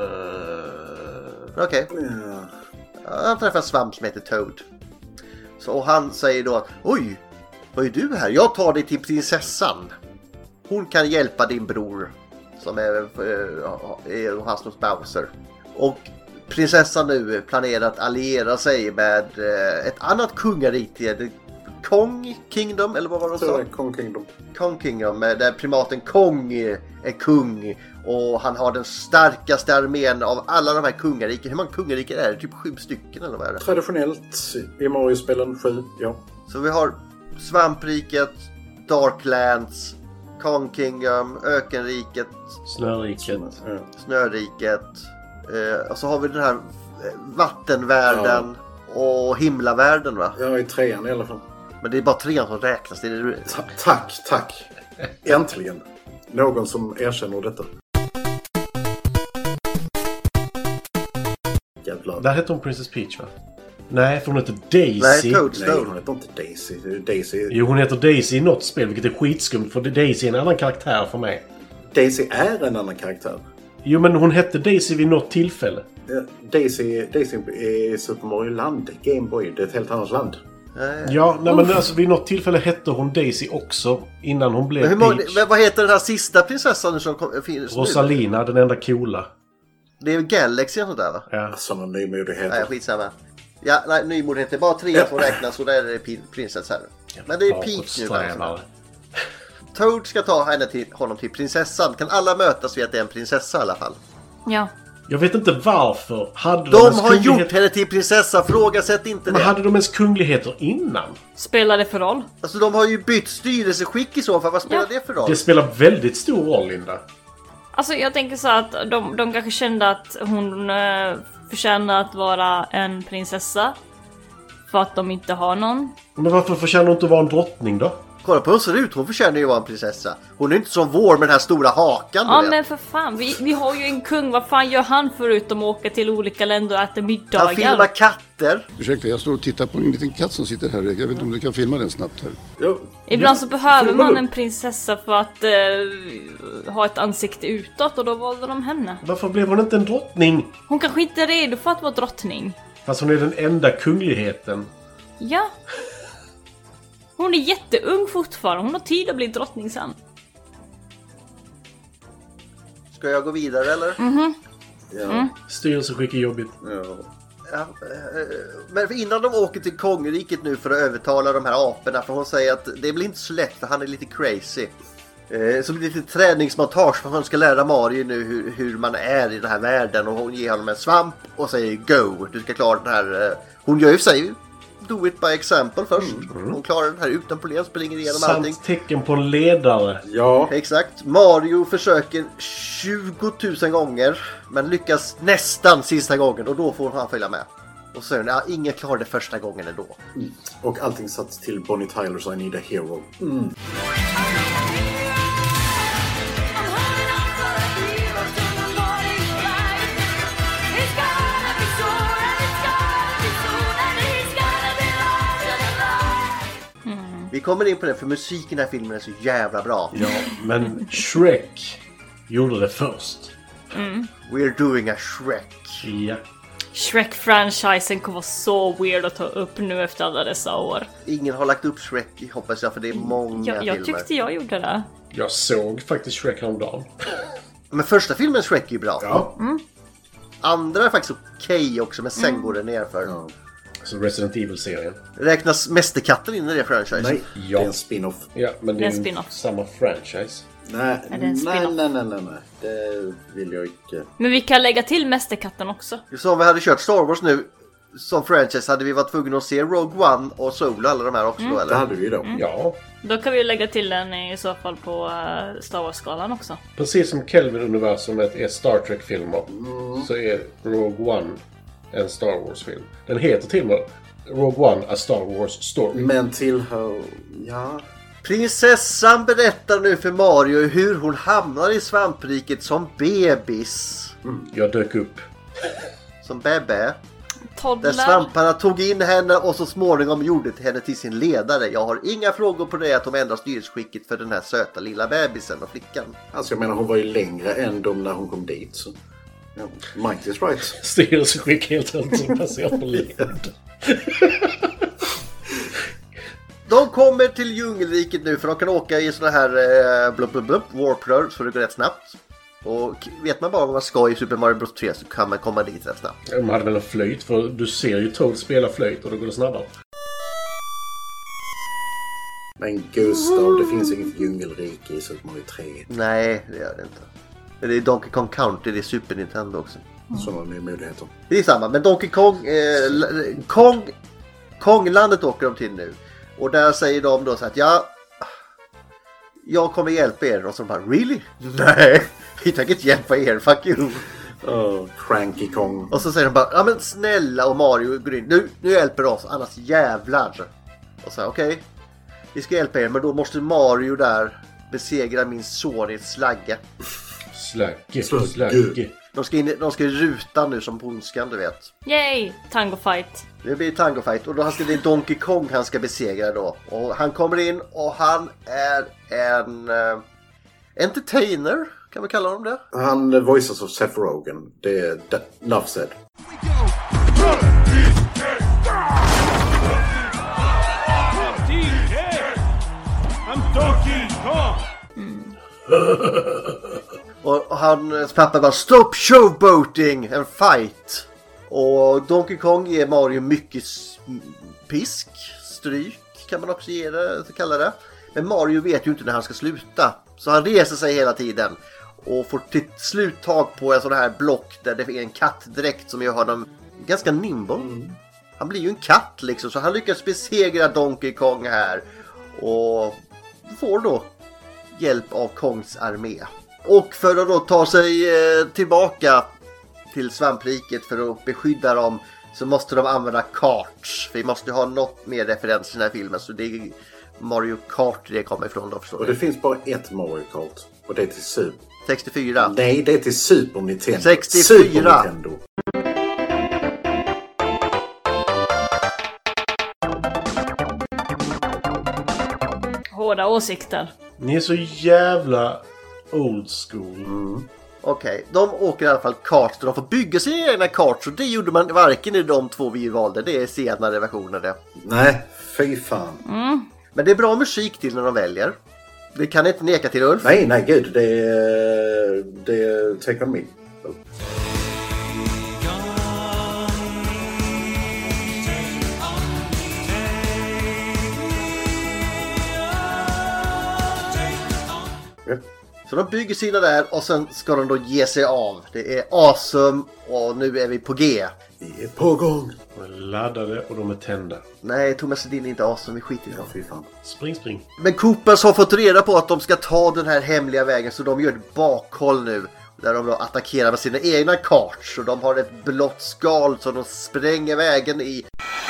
Okej. Okay. Ja. Han träffar en svamp som heter Toad. Så och han säger då att oj, vad är du här? Jag tar dig till prinsessan. Hon kan hjälpa din bror som är, är, är hans hos Bowser. Och prinsessan nu planerar att alliera sig med ett annat kungarike, Kong Kingdom, eller vad var det de sa? Kong Kingdom. Kong Kingdom, där primaten Kong är kung och han har den starkaste armén av alla de här kungariken. Hur många kungariken är det? Typ sju stycken eller vad är det? Traditionellt i Mario-spelen sju, ja. Så vi har Svampriket, Darklands, Kong Kingdom, Ökenriket, Snöriket, ja. Snöriket. Eh, och så har vi den här vattenvärlden ja. och himlavärlden, va? Ja, i trean i alla fall. Men det är bara trean som räknas. Det är det... Ta- tack, tack. Äntligen. Någon som erkänner detta. Jävlar. Där heter hon Princess Peach, va? Nej, för hon heter Daisy. Nej, Toadstone. Nej, hon heter inte Daisy. Daisy. Jo, hon heter Daisy i något spel, vilket är skitskumt. För Daisy är en annan karaktär för mig. Daisy är en annan karaktär. Jo, men hon hette Daisy vid något tillfälle. Daisy, Daisy är Super Mario Land. Game Boy, det är ett helt annat land. Ja, nej, men alltså, vid något tillfälle hette hon Daisy också innan hon blev men hur många, Peach. men vad heter den här sista prinsessan som kom, finns Rosalina, nu? den enda coola. Det är Galaxy och sånt där, va? Ja. Sådana nymodigheter. Nej, skitsamma. Ja, nej, nymodighet är bara tre som räknas och där är det prinsessa här. Men det är Peach nu kanske. Toad ska ta henne till, honom till prinsessan. Kan alla mötas vid att det är en prinsessa i alla fall? Ja. Jag vet inte varför. Hade de, de har kunglighet... gjort henne till prinsessa, frågasätt inte Men det. hade de ens kungligheter innan? Spelar det för roll? Alltså de har ju bytt styrelseskick i så fall, vad spelar Ja. det för roll? Det spelar väldigt stor roll, Linda. Alltså jag tänker så att de, de kanske kände att hon eh, förtjänar att vara en prinsessa. För att de inte har någon. Men varför förtjänar hon inte att vara en drottning då? Kolla på hur hon ser ut, hon förtjänar ju att vara en prinsessa. Hon är inte som vår med den här stora hakan. Ja men för fan, vi, vi har ju en kung. Vad fan gör han förutom att åka till olika länder och äta middagar? Han filmar katter. Ursäkta, jag står och tittar på en liten katt som sitter här. Jag vet inte om du kan filma den snabbt här. Jo. Ibland så behöver man en prinsessa för att eh, ha ett ansikte utåt och då valde de henne. Varför blev hon inte en drottning? Hon kanske inte är redo för att vara drottning. Fast hon är den enda kungligheten. Ja. Hon är jätteung fortfarande. Hon har tid att bli drottning sen. Ska jag gå vidare eller? Mhm. Ja. Mm. Styrelseskick är jobbigt. Ja. Ja, eh, men innan de åker till Kongeriket nu för att övertala de här aporna, för hon säger att det blir inte så lätt för han är lite crazy. Eh, så blir det lite träningsmontage för hon ska lära Mario nu hur, hur man är i den här världen, och hon ger honom en svamp och säger go, du ska klara den här. Eh, hon gör ju sig do it by example först. Mm. Hon klarar den här utan problem, springer igenom Sant allting. tecken på en ledare. Ja. Exakt. Mario försöker tjugo tusen gånger men lyckas nästan sista gången, och då får han följa med. Och så ja, ingen klarar det första gången ändå. Mm. Och allting satt till Bonnie Tyler's I Need a Hero. Mm. Vi kommer in på det, för musiken i den här filmen är så jävla bra. Ja, men Shrek gjorde det först. Mm. We're doing a Shrek. Ja. Shrek-franchisen kommer vara så weird att ta upp nu efter alla dessa år. Ingen har lagt upp Shrek, hoppas jag, för det är många Jag, jag filmer. tyckte jag gjorde det. Jag såg faktiskt Shrek häromdagen. Men första filmen Shrek är ju bra. Ja. Mm. Andra är faktiskt okej okay också, men sen Mm. går det nerför. Ja. Alltså Resident Evil-serien. Räknas Mästerkatten in i det franchise? Nej, ja. det är en spin-off. Ja, men det är, Det är en spin-off. samma franchise. Nej, Är det en nej, spin-off? nej, nej, nej, nej. Det vill jag inte. Men vi kan lägga till Mästerkatten också. Så om vi hade kört Star Wars nu som franchise, hade vi varit tvungna att se Rogue One och Solo, alla de här också Mm. då, eller? Det hade vi då. Mm. Ja, Då kan vi lägga till den i så fall på uh, Star Wars-skalan också. precis som Kelvin-universumet är Star Trek-filmer så är Rogue One en Star Wars-film. Den heter till och med Rogue One, A Star Wars Story. Men tillhör... Ja... Prinsessan berättar nu för Mario hur hon hamnar i svampriket som bebis. Mm. Jag dök upp. Som bebbe. Toddler. Där svamparna tog in henne och så småningom gjorde till henne till sin ledare. Jag har inga frågor på det, att de ändrar styrelseskicket för den här söta lilla bebisen och flickan. Alltså jag menar, hon var ju längre än de när hon kom dit. Så... Ja, Mike is right. Styrelseskick helt enkelt baserat på längd. De kommer till djungelriket nu, för de kan åka i såna här eh, blup, blup, blup, warp-rör, så det går rätt snabbt. Och vet man bara vad man ska i Super Mario Bros tre så kan man komma dit rätt snabbt. De hade väl en flöjt, för du ser ju Toad spela flöjt och då går det snabbare. Men Gustav, det finns inget djungelrike i Super Mario tre. Nej, det gör det inte. Men det är Donkey Kong Country, det är Super Nintendo också. Sådana nymodigheter. Det är samma, men Donkey Kong, eh, Kong, Konglandet åker de till nu. Och där säger de då så att ja, jag kommer hjälpa er. Och så de bara, really? Nej, vi tänker inte hjälpa er, fuck you. Oh, cranky Kong. Och så säger de bara, ja men snälla, och Mario går in, nu, nu hjälper oss, annars jävlar. Och så okej, okay, vi ska hjälpa er, men då måste Mario där besegra min son i ett slagge. Slagge, slagge. De ska, in, de ska ruta nu som på Ondskan, du vet. Yay! Tango fight. Det blir tango fight, och då ska det Donkey Kong han ska besegra då. Och han kommer in och han är en uh, entertainer, kan vi kalla honom det? Han voices av Seth Rogen. Det är enough said. I'm Donkey Kong! Och hans pappa bara, stop showboating, en fight. Och Donkey Kong ger Mario mycket pisk, stryk kan man också ge det, så kalla det. Men Mario vet ju inte när han ska sluta. Så han reser sig hela tiden. och får till slut tag på en sån här block där det är en kattdräkt som gör honom ganska nimble. Mm. Han blir ju en katt liksom, så han lyckas besegra Donkey Kong här och får då hjälp av Kongs armé. Och för att då ta sig eh, tillbaka till svampriket för att beskydda dem så måste de använda karts. För vi måste ha något mer referens i den här filmen, så det är Mario Kart det kommer ifrån då, förstår och det finns bara ett Mario Kart och det är till Super. sextiofyra. Nej, det är till Super Nintendo. sextiofyra. Super Nintendo. Hårda åsikter. Ni är så jävla old school. Mm. Okej, okay. De åker i alla fall kart och de får bygga sina egna kart, så det gjorde man varken i de två vi valde. Det är senare versioner det. Nej, fy fan. Mm. Men det är bra musik till när de väljer. Det kan inte neka till, Ulf. Nej, nej gud, det är det är Take On Me. Ja. Så de bygger sina där och sen ska de då ge sig av. Det är awesome och nu är vi på G. Vi är på gång. De är laddade och de är tända. Nej, Thomas Edin är inte awesome, vi skiter i dem. Fy fan. Spring, spring. Men Koopas har fått reda på att de ska ta den här hemliga vägen, så de gör ett bakhåll nu. Där de då attackerar med sina egna karts. Och de har ett blått skal som de spränger vägen i.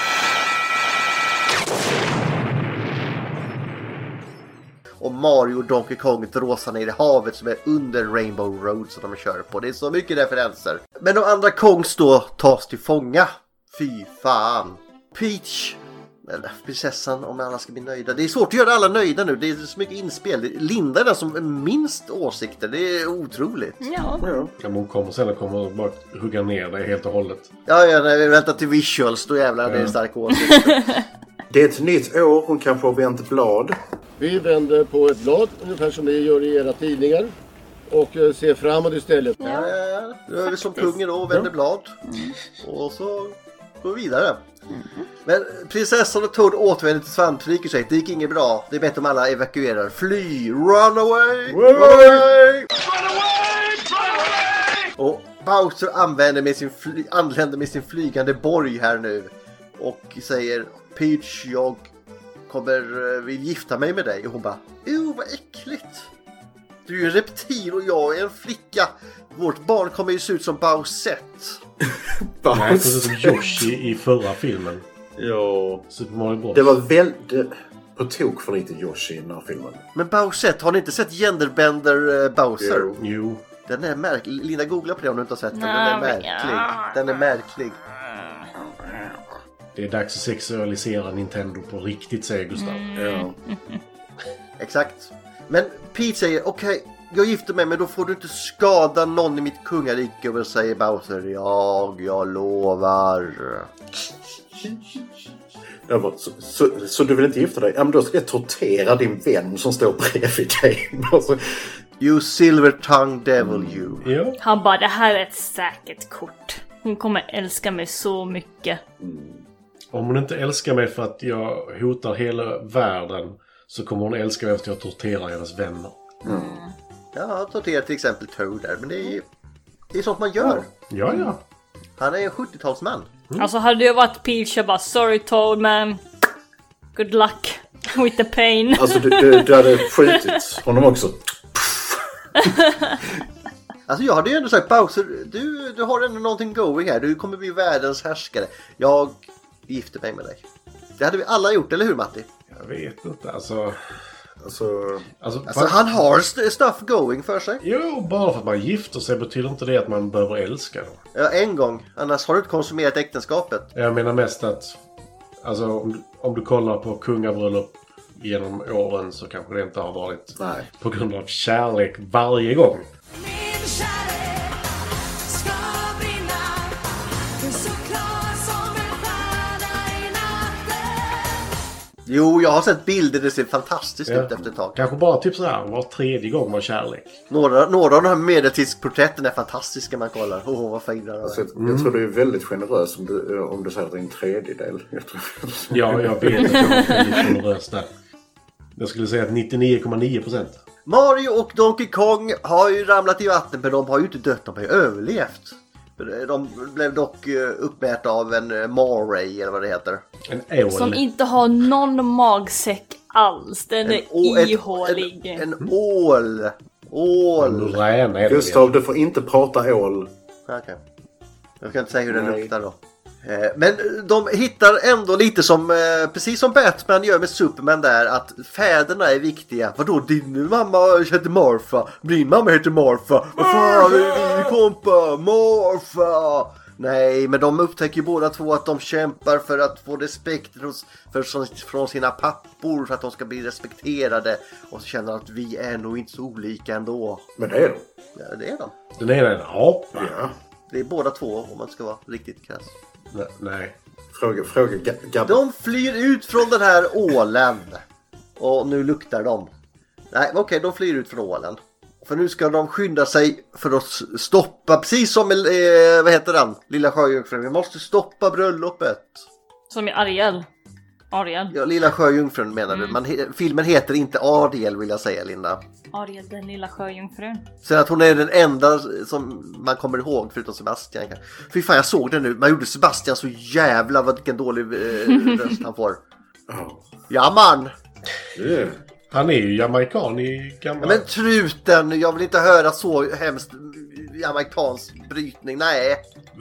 Och Mario och Donkey Kong dråsar ner i havet som är under Rainbow Road som de kör på. Det är så mycket referenser. Men de andra Kongs då tas till fånga. Fy fan. Peach, eller prinsessan, om alla ska bli nöjda. Det är svårt att göra alla nöjda nu. Det är så mycket inspel. Linda är den som är minst åsikter. Det är otroligt. Ja. Ja. Om hon kommer sen och kommer bara hugga ner dig helt och hållet. Ja, ja, när vi väntar till visuals då jävlar ja. Det är en stark åsikt. Det är ett nytt år. Hon kanske har vänt blad. Vi vänder på ett blad, ungefär som ni gör i era tidningar. Och ser framåt istället. Ja, ja, ja. Nu är vi som kungen då och vänder blad. Mm. Och så går vi vidare. Mm. Men prinsessan och Toad återvänder till svampriket och säger det gick inget bra. Det är bättre om alla evakuerar. Fly! Run away! Run away! Run away! Run away! Och Bowser använder med sin fly- anländer med sin flygande borg här nu. Och säger Peach, jag kommer vill gifta mig med dig. Och hon bara, oh vad äckligt. Du är en reptil och jag är en flicka. Vårt barn kommer ju se ut som Bowser. Nej, precis som Yoshi i förra filmen. Ja. Super Mario Bros. Det var väldigt på tok för lite Yoshi i den här filmen. Men Bowser, har ni inte sett Genderbender Bowser? Jo. jo. Den är märklig. Linda, googla på det om du inte har sett den. Den är märklig. Den är märklig. Det är dags att sexualisera Nintendo på riktigt, säger Gustav. Mm. Ja. Exakt. Men Pete säger, okej, okay, jag gifter mig men då får du inte skada någon i mitt kungarike. Och säger Bowser, jag, jag lovar. Jag bara, så, så, så du vill inte gifta dig? Ja, men då ska jag tortera din vän som står bredvid dig. Alltså. You silver tongue devil you. Ja. Han bara, det här är ett säkert kort. Hon kommer älska mig så mycket. Mm. Om hon inte älskar mig för att jag hotar hela världen så kommer hon älska mig efter att jag torterar hennes vänner. Mm. Ja, torterar till exempel Toad där. Men det är, det är sånt man gör. Ja, ja. Han är en sjuttiotalsman. Mm. Alltså hade jag varit Peach och bara, sorry Toad man. Good luck with the pain. Alltså du, du, du hade skjutit honom också. Alltså jag hade ju ändå sagt, Bowser, du, du har ändå någonting going här. Du kommer bli världens härskare. Jag gifter mig med dig. Det hade vi alla gjort, eller hur Matti? Jag vet inte, alltså... Alltså, alltså, alltså bara... han har stuff going för sig. Jo, bara för att man gifter sig betyder inte det att man behöver älska dem. Ja, en gång. Annars har du inte konsumerat äktenskapet. Jag menar mest att... Alltså, om du, om du kollar på kungabröllop genom åren så kanske det inte har varit Nej. på grund av kärlek varje gång. Min kärlek ska brinna, för så klar som en stjärna i natten. Jo, jag har sett bilder, det ser fantastiskt ja. ut efter ett tag. Kanske bara typ sådär, var tredje gång var kärlek. Några, några av de här medeltidsporträtten är fantastiska man kollar. Åh, oh, vad fina de är. Alltså, jag, mm. jag tror du är väldigt generös om du, om du säger att det är en tredjedel. Jag tror... Ja, jag vet att jag är väldigt generös där. Jag skulle säga att nittionio komma nio procent. Mario och Donkey Kong har ju ramlat i vatten, men de har ju inte dött, de har ju överlevt. De blev dock uppätna av en Moray eller vad det heter. En ål. Som inte har någon magsäck alls. Den är å- ihålig. En, en ål. Ål. Räna, Gustav, du får inte prata ål. Okej. Okay. Jag ska inte säga hur den Nej. luktar då. Men de hittar ändå lite som, precis som Batman gör med Superman där, att fäderna är viktiga. Vadå, din mamma heter Martha, min mamma heter Martha. Vad fan är din kompa? Martha! Nej, men de upptäcker ju båda två att de kämpar för att få respekt för, från sina pappor, för att de ska bli respekterade. Och så känner att vi är nog inte så olika ändå. Men det är de. Ja, det är de. Den ena är en apa. Ja. Det är båda två om man ska vara riktigt krass. Nej. Fråga, fråga Gab- De flyr ut från den här ålen. Och nu luktar de. Nej, okej, okay, de flyr ut från ålen. För nu ska de skynda sig för att stoppa, precis som eh, vad heter den? Lilla sjöjungfrun. Vi måste stoppa bröllopet. Som i Ariel. Ariel. Ja, Lilla sjöjungfrun menar mm. du. Man, he- filmen heter inte Ariel, vill jag säga, Linda. Ariel, den lilla sjöjungfrun. Så att hon är den enda som man kommer ihåg förutom Sebastian. Fy fan, jag såg det nu. Man gjorde Sebastian så jävla vad vilken dålig eh, röst han får. Oh. Ja, man. Yeah. Han är ju jamaikan i gamla... Ja, men truten, jag vill inte höra så hemskt jamaikansk brytning. Nej.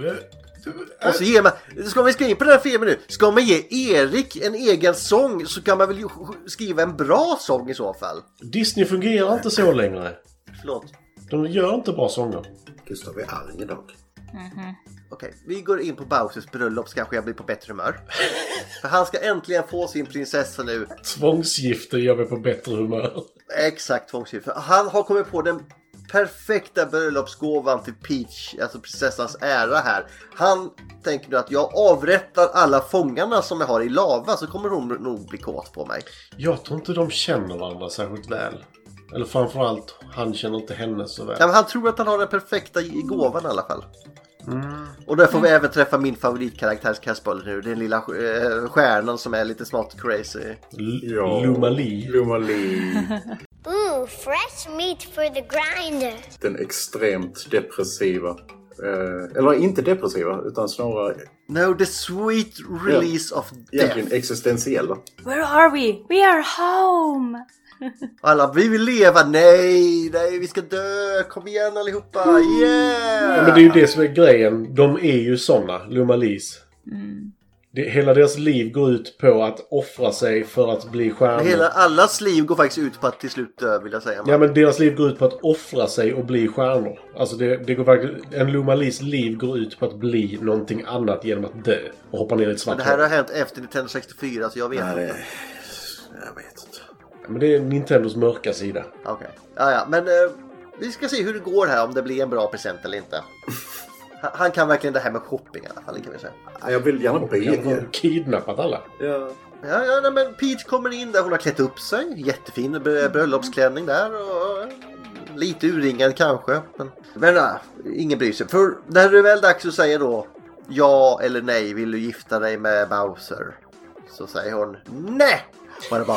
Och så ger man, ska vi skriva in på den här filmen nu? Ska man ge Erik en egen sång så kan man väl skriva en bra sång i så fall. Disney fungerar inte så längre. Förlåt. De gör inte bra sånger. Gustav är arg idag. Mm-hmm. Okej, okay, vi går in på Bowsers bröllop så kanske jag blir på bättre humör. För han ska äntligen få sin prinsessa nu. Tvångsgifter gör mig på bättre humör. Exakt, tvångsgifter. Han har kommit på den perfekta bröllopsgåvan till Peach, alltså prinsessans ära här. Han tänker nu att jag avrättar alla fångarna som jag har i lava, så kommer hon nog bli kåt på mig. Jag tror inte de känner varandra särskilt väl. Eller framförallt, han känner inte henne så väl. Ja, men han tror att han har den perfekta gåvan i alla fall. Mm. Och där får vi även träffa min favoritkaraktär Kasperle nu. Den lilla äh, stjärnan som är lite smått crazy. L- ja. Lumali. Lumali. Ooh, fresh meat for the grinder. Den extremt depressiva. Eh, eller inte depressiva, utan snarare... No, the sweet release yeah. of death. Egentligen existentiella. Where are we? We are home! Alla, vi vill leva. Nej, nej, vi ska dö. Kom igen allihopa. Yeah! Ja, men det är ju det som är grejen. De är ju såna, Lumalis. Mm. Det, hela deras liv går ut på att offra sig för att bli stjärnor. Hela allas liv går faktiskt ut på att till slut dö, vill jag säga. Ja, men deras liv går ut på att offra sig och bli stjärnor. Alltså det, det går faktiskt, en Lumalis liv går ut på att bli någonting annat genom att dö och hoppa ner i ett svart. Men det här har hänt efter Nintendo sextiofyra, så jag vet Nej, inte. Jag vet inte. Men det är Nintendos mörka sida. Okej. Okay. Ja, ja, men eh, vi ska se hur det går här, om det blir en bra present eller inte. Han kan verkligen det här med shopping i alla fall, kan vi säga. Ja, jag vill gärna be. Han har kidnappat alla. Ja. Ja, ja, nej, men Peach kommer in där, hon har klätt upp sig. Jättefin bröllopsklänning där och lite urringad kanske. Men, men nej, ingen bryr sig. För när det är väl dags att säga då ja eller nej, vill du gifta dig med Bowser? Så säger hon nej! Och det bara...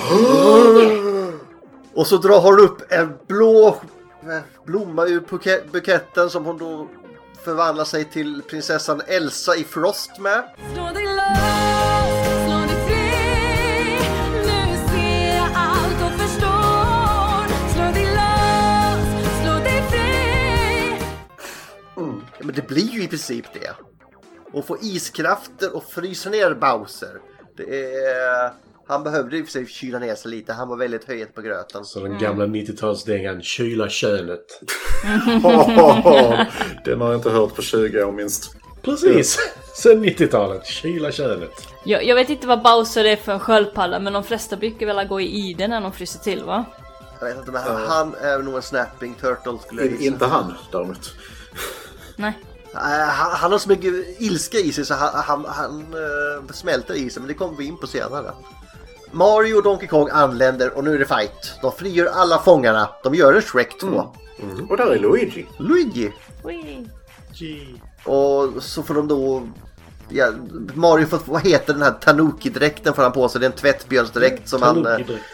Och så drar hon upp en blå blomma ur buketten som hon då förvandlar sig till prinsessan Elsa i Frost med. Slå dig lös, slå dig fri. Nu ser jag allt och förstår. Slå dig lös, slå dig fri. Mm. Ja, men det blir ju i princip det. Och få iskrafter och frysa ner Bowser. Det är... Han behövde i och för sig kyla ner sig lite. Han var väldigt höjt på gröten. Så den gamla mm. nittiotalsdängan, kyla könet. oh, den har jag inte hört på tjugo år minst. Precis, sen nittiotalet. Kyla könet. Jag, jag vet inte vad Bowser är för en sköldpadda, men de flesta brukar väl gå i iden när de fryser till, va? Jag vet inte, men uh, han är nog en snapping turtle skulle jag gissa. Inte han, däremot. Nej. Uh, han, han har så mycket ilska i sig så han, han, han uh, smälter i sig, men det kommer vi in på senare. Mario och Donkey Kong anländer och nu är det fight. De frigör alla fångarna. De gör en Shrek två. Mm. Mm. Och där är Luigi. Luigi. Luigi. Och så får de då... Ja, Mario får, vad heter den här Tanuki-dräkten får han på sig. Det är en tvättbjörnsdräkt som han...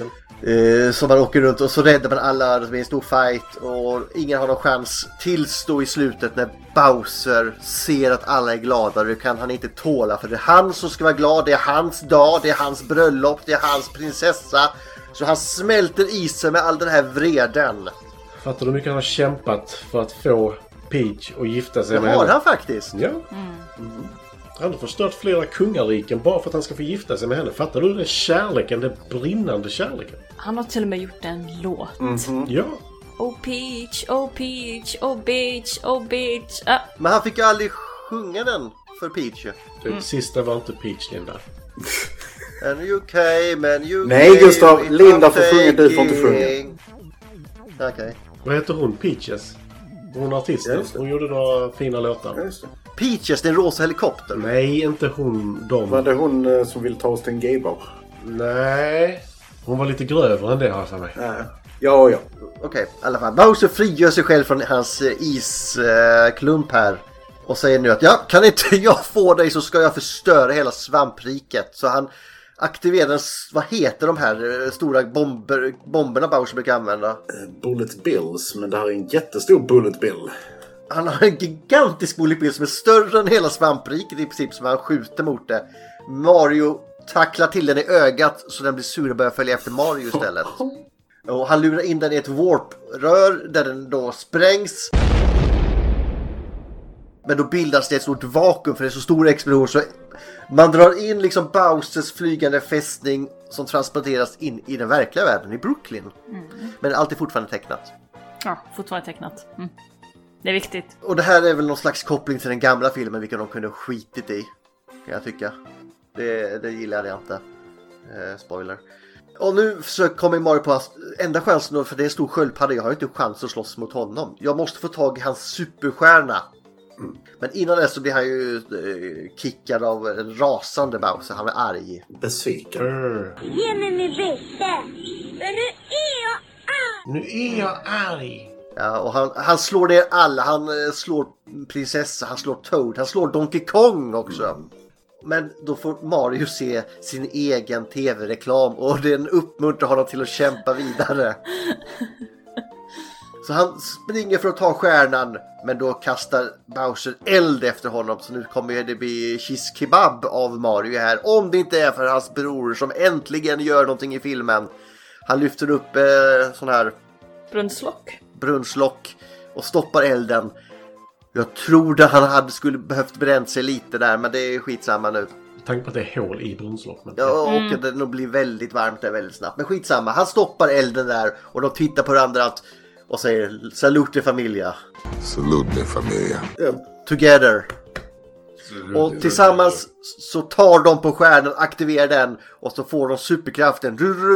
Eh, som man åker runt och så räddar man alla, det blir en stor fight och ingen har någon chans tills då i slutet när Bowser ser att alla är glada. Det kan han inte tåla för det är han som ska vara glad, det är hans dag, det är hans bröllop, det är hans prinsessa. Så han smälter i sig med all den här vreden. Fattar du hur mycket han har kämpat för att få Peach att gifta sig det med har henne? han faktiskt. Ja. Mm. Mm. Han har förstört flera kungariken bara för att han ska få gifta sig med henne. Fattar du den kärleken, den brinnande kärleken? Han har till och med gjort en låt. Mm-hmm. Ja. Oh Peach, oh Peach, oh bitch, oh bitch. Ah. Men han fick ju aldrig sjunga den för Peach. Det mm. sista var inte Peach, Linda. And you came and you Nej Gustav, Linda får sjunga, du får inte sjunga. Okej. Okay. Vad heter hon? Peaches? Hon är artist. Ja, hon gjorde några fina låtar. Ja, Peaches, den rosa helikopter. Nej, inte hon. De. Var det hon uh, som vill ta oss till en gaybar? Nej. Hon var lite grövre än det har för mig. Ja, ja. ja. Okej, okay, i alla fall. Bowser frigör sig själv från hans uh, isklump uh, här. Och säger nu att ja, kan inte jag få dig så ska jag förstöra hela svampriket. Så han aktiverar, vad heter de här stora bomber, bomberna Bowser brukar använda? Uh, bullet bills, men det här är en jättestor bullet bill. Han har en gigantisk bullet bill som är större än hela svampriket i princip, som han skjuter mot det. Mario tacklar till den i ögat så den blir sur och börjar följa efter Mario istället. Och han lurar in den i ett warp-rör där den då sprängs. Men då bildas det ett stort vakuum för det är så stor explosion så man drar in liksom Bowsers flygande fästning som transporteras in i den verkliga världen i Brooklyn. Mm. Men allt är fortfarande tecknat. Ja, fortfarande tecknat. Mm. Det är viktigt. Och det här är väl någon slags koppling till den gamla filmen, vilken de kunde ha skitit i, kan jag tycka. Det, det gillar jag inte. Eh, spoiler. Och nu försöker komma Mario på hans enda chansen, för det är en stor sköldpadda. Jag har inte chans att slåss mot honom. Jag måste få tag i hans superstjärna. Mm. Men innan det så blir han ju eh, kickad av en rasande Bowser. Han är arg. Besviken. Mm. Ge mig min bästa. Men nu är jag arg. Nu är jag arg. Ja, och han, han slår ner alla. Han eh, slår prinsessa, han slår Toad, han slår Donkey Kong också. Mm. Men då får Mario se sin egen tv-reklam och den uppmuntrar honom till att kämpa vidare. Så han springer för att ta stjärnan, men då kastar Bowser eld efter honom. Så nu kommer det bli cheese kebab av Mario här. Om det inte är för hans bror som äntligen gör någonting i filmen. Han lyfter upp eh, sån här brunnslock. brunnslock och stoppar elden. Jag trodde han hade skulle behövt bränt sig lite där, men det är skitsamma nu. Tanke på att det är hål i brunnslocket. Ja, och mm. det nog blir väldigt varmt där väldigt snabbt. Men skitsamma, han stoppar elden där och de tittar på varandra och säger salute familia. Salute familia. Yeah. Together. Salute, och tillsammans salute. Så tar de på stjärnan, aktiverar den och så får de superkraften.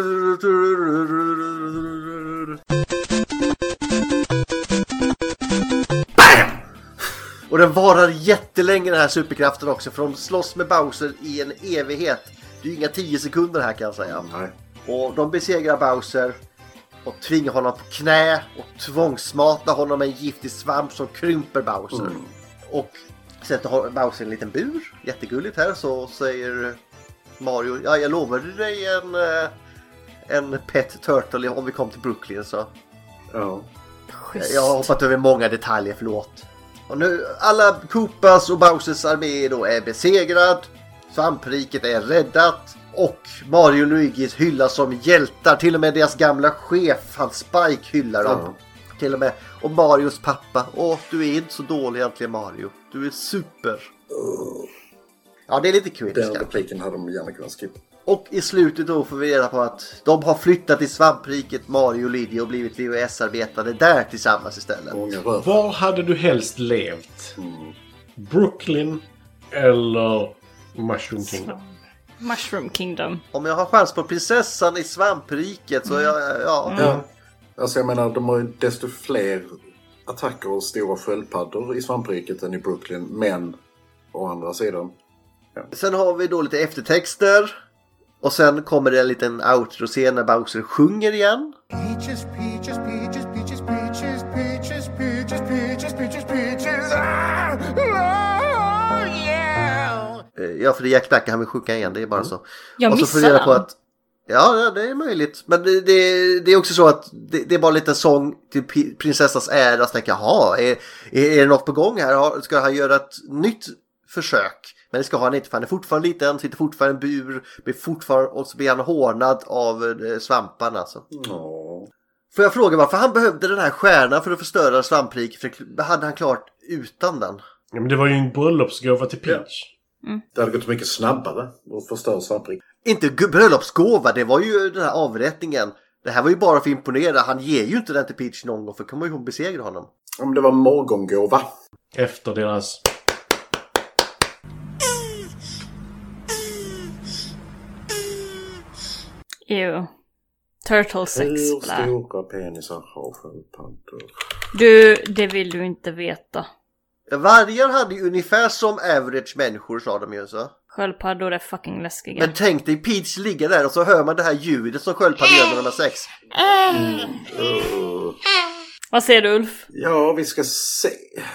Och den varar jättelänge den här superkraften också, för de slåss med Bowser i en evighet. Det är ju inga tio sekunder här kan jag säga. Nej. Och de besegrar Bowser och tvingar honom på knä och tvångsmatar honom med en giftig svamp som krymper Bowser. Mm. Och sätter Bowser i en liten bur, jättegulligt här, så säger Mario, ja jag lovade dig en, en pet turtle om vi kom till Brooklyn så. Ja. Schysst. Jag har hoppat över många detaljer, förlåt. Och nu, alla Koopas och Bowsers armé då är besegrad, svampriket är räddat och Mario och Luigi hyllas som hjältar. Till och med deras gamla chef, han Spike, hyllar dem. Mm. Till och med, och Marios pappa, åh du är inte så dålig egentligen Mario, du är super. Mm. Ja, det är lite kul. Den repliken hade de gärna kunnat skippa. Och i slutet då får vi reda på att de har flyttat till svampriket, Mario och Luigi, och blivit V H S-arbetare där tillsammans istället. Var hade du helst levt? Mm. Brooklyn eller Mushroom Kingdom? Mushroom Kingdom. Om jag har chans på prinsessan i svampriket så mm. jag, ja. Mm. ja. Alltså jag menar, de har ju desto fler attacker och stora sköldpaddor i svampriket än i Brooklyn, men å andra sidan. Ja. Sen har vi då lite eftertexter. Och sen kommer det en liten outro-scen när Bowser sjunger igen. Peaches, peaches, peaches, peaches, peaches, peaches, peaches, peaches, peaches, peaches. Ah! Oh, yeah! Ja, för det är Jack Black, han vill sjunga igen, det är bara så. Jag och så får vi reda på att Ja, det är möjligt. Men det, det, det är också så att det, det är bara lite sång till prinsessans ära. Så tänker jag, jaha, är, är det något på gång här? Ska han göra ett nytt försök? Men det ska han inte, för han är fortfarande liten, sitter fortfarande i en bur, blir fortfarande, och så blir han hårdnad av eh, svamparna. Alltså. Mm. Får jag fråga varför han behövde den här stjärnan för att förstöra svampriket? För hade han klart utan den? Ja, men det var ju en bröllopsgåva till Peach. Mm. Det hade gått mycket snabbare att förstöra svampriket. Inte bröllopsgåva, det var ju den här avrättningen. Det här var ju bara för att imponera. Han ger ju inte den till Peach någon gång, för kommer ju hon besegra honom. Om det var morgongåva. Efter deras... Ew. Turtle sex. Hur stora penisar har sköldpaddor? Du, det vill du inte veta. Vargar hade ju ungefär som average människor, sa de ju så. Sköldpaddor är fucking läskiga. Men tänk dig Peach ligga där och så hör man det här ljudet som sköldpaddor gör när de har sex. Mm. Uh. Vad säger du, Ulf? Ja, vi ska se.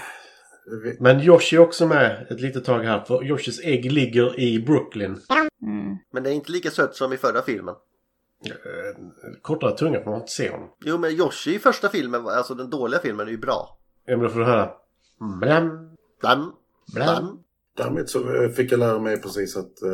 Men Yoshi är också med ett litet tag här, för Yoshis ägg ligger i Brooklyn. Mm. Men det är inte lika sött som i förra filmen. Kortare tunga för man inte se honom. Jo, men Yoshi i första filmen, alltså den dåliga filmen, är ju bra. Ja, men då får du höra. Blam, blam, blam. Därmed så fick jag lära mig precis att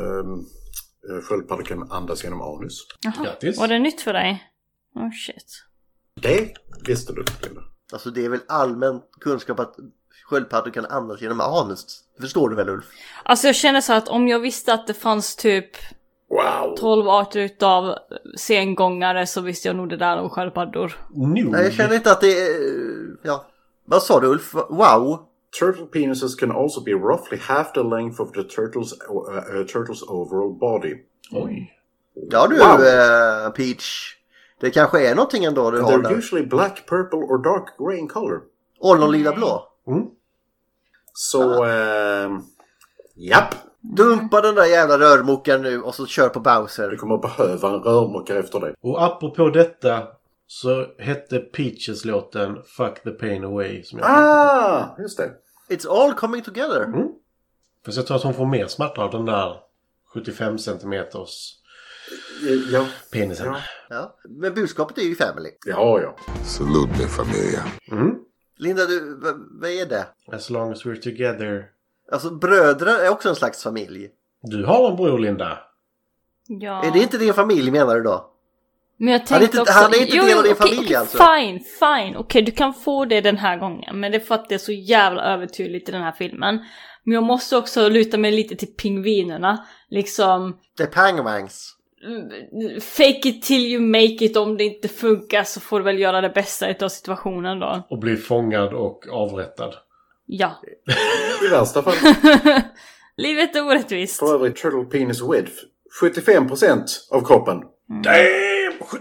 äh, sköldpaddor kan andas genom anus. Jaha. Grattis. Var det nytt för dig? Oh shit. Det visste du, Linda. Alltså det är väl allmän kunskap att sköldpaddor kan andas genom anus. Förstår du väl, Ulf? Alltså jag känner så att om jag visste att det fanns typ wow. tolv arter utav sengångare, så visste jag nog det där om sköldpaddor. No. Nej, jag känner inte att det är... Ja. Vad sa du, Ulf? Wow. Turtle penises can also be roughly half the length of the turtle's, uh, uh, turtle's overall body. Oj. Ja du, wow. uh, Peach. Det kanske är någonting ändå du And har they're där. usually black, purple or dark grey in color. Och någon lila blå. Mm. Så, ah. uh, japp. Dumpa den där jävla rörmokaren nu och så kör på Bowser. Du kommer att behöva en rörmokare efter det. Och apropå detta så hette Peaches låten Fuck the Pain Away. Som jag ah, just det. It's all coming together. Mm. Fast jag tror att hon får mer smärta av den där sjuttiofem centimeters ja. penisen. Ja. Ja. Men budskapet är ju family. Ja, ja. Salute me familia. Mm. Linda, du, vad, vad är det? As long as we're together. Alltså bröder är också en slags familj. Du har en bror, Linda. Ja. Är det inte din familj, menar du då? Men jag tänkte han är inte, också... Han är inte jo, del av din okay, familj okay, alltså. Fine, fine. Okej, okay, du kan få det den här gången. Men det är för att det är så jävla övertydligt i den här filmen. Men jag måste också luta mig lite till pingvinerna. Liksom... The Pangwangs. Fake it till you make it. Om det inte funkar så får du väl göra det bästa av situationen då. Och bli fångad och avrättad. Ja. I värsta fall. Livet är orättvist. För övrigt, turtle penis width. sjuttiofem procent av kroppen. Mm. Damn!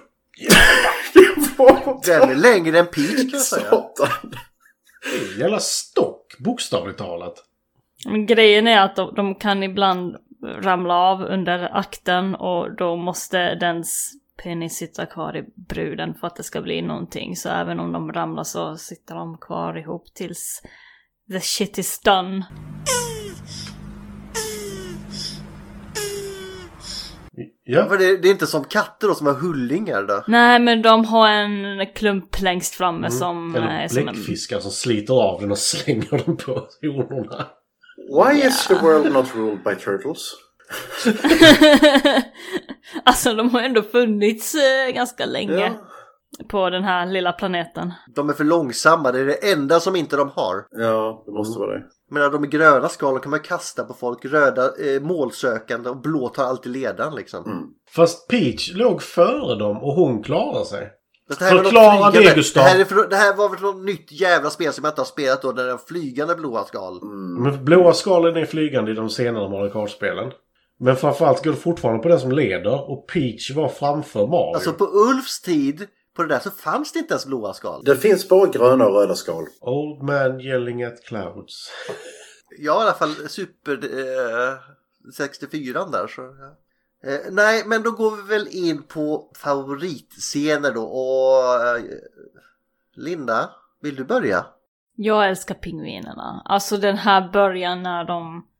Den är längre än Peach, kan jag säga. Det är en jävla stock, bokstavligt talat. Men grejen är att de, de kan ibland ramla av under akten och då måste dens penis sitta kvar i bruden för att det ska bli någonting. Så även om de ramlar så sitter de kvar ihop tills the shit is done. Ja, för det, det är inte som katter då, som har hullingar då. Nej, men de har en klump längst framme mm. som eller är som bläckfiskar en... som sliter av den och slänger den på honorna. Why yeah. is the world not ruled by turtles? Alltså de har ändå funnits eh, ganska länge ja. På den här lilla planeten. De är för långsamma, det är det enda som inte de har. Ja, det måste vara det. Men när de är gröna skal kan man kasta på folk, röda eh, målsökande och blå tar alltid ledaren liksom. Mm. Fast Peach låg före dem och hon klarar sig. Det här, Förklara det, Gustav. Det här, är för, det här var väl något nytt jävla spel som jag inte har spelat då, där det är flygande blåa skal. Mm. Men blåa skalen är flygande i de senare Mario Kart-spelen. Men framförallt går det fortfarande på den som leder och Peach var framför Mario. Alltså på Ulfs tid, på det där så fanns det inte ens blåa skal. Det finns bara gröna och röda skal. Old man yelling at clouds. Ja, i alla fall super eh, sextiofyra där så... Ja. Eh, nej, men då går vi väl in på favoritscener då. Och eh, Linda, vill du börja? Jag älskar pingvinerna. Alltså den här början när de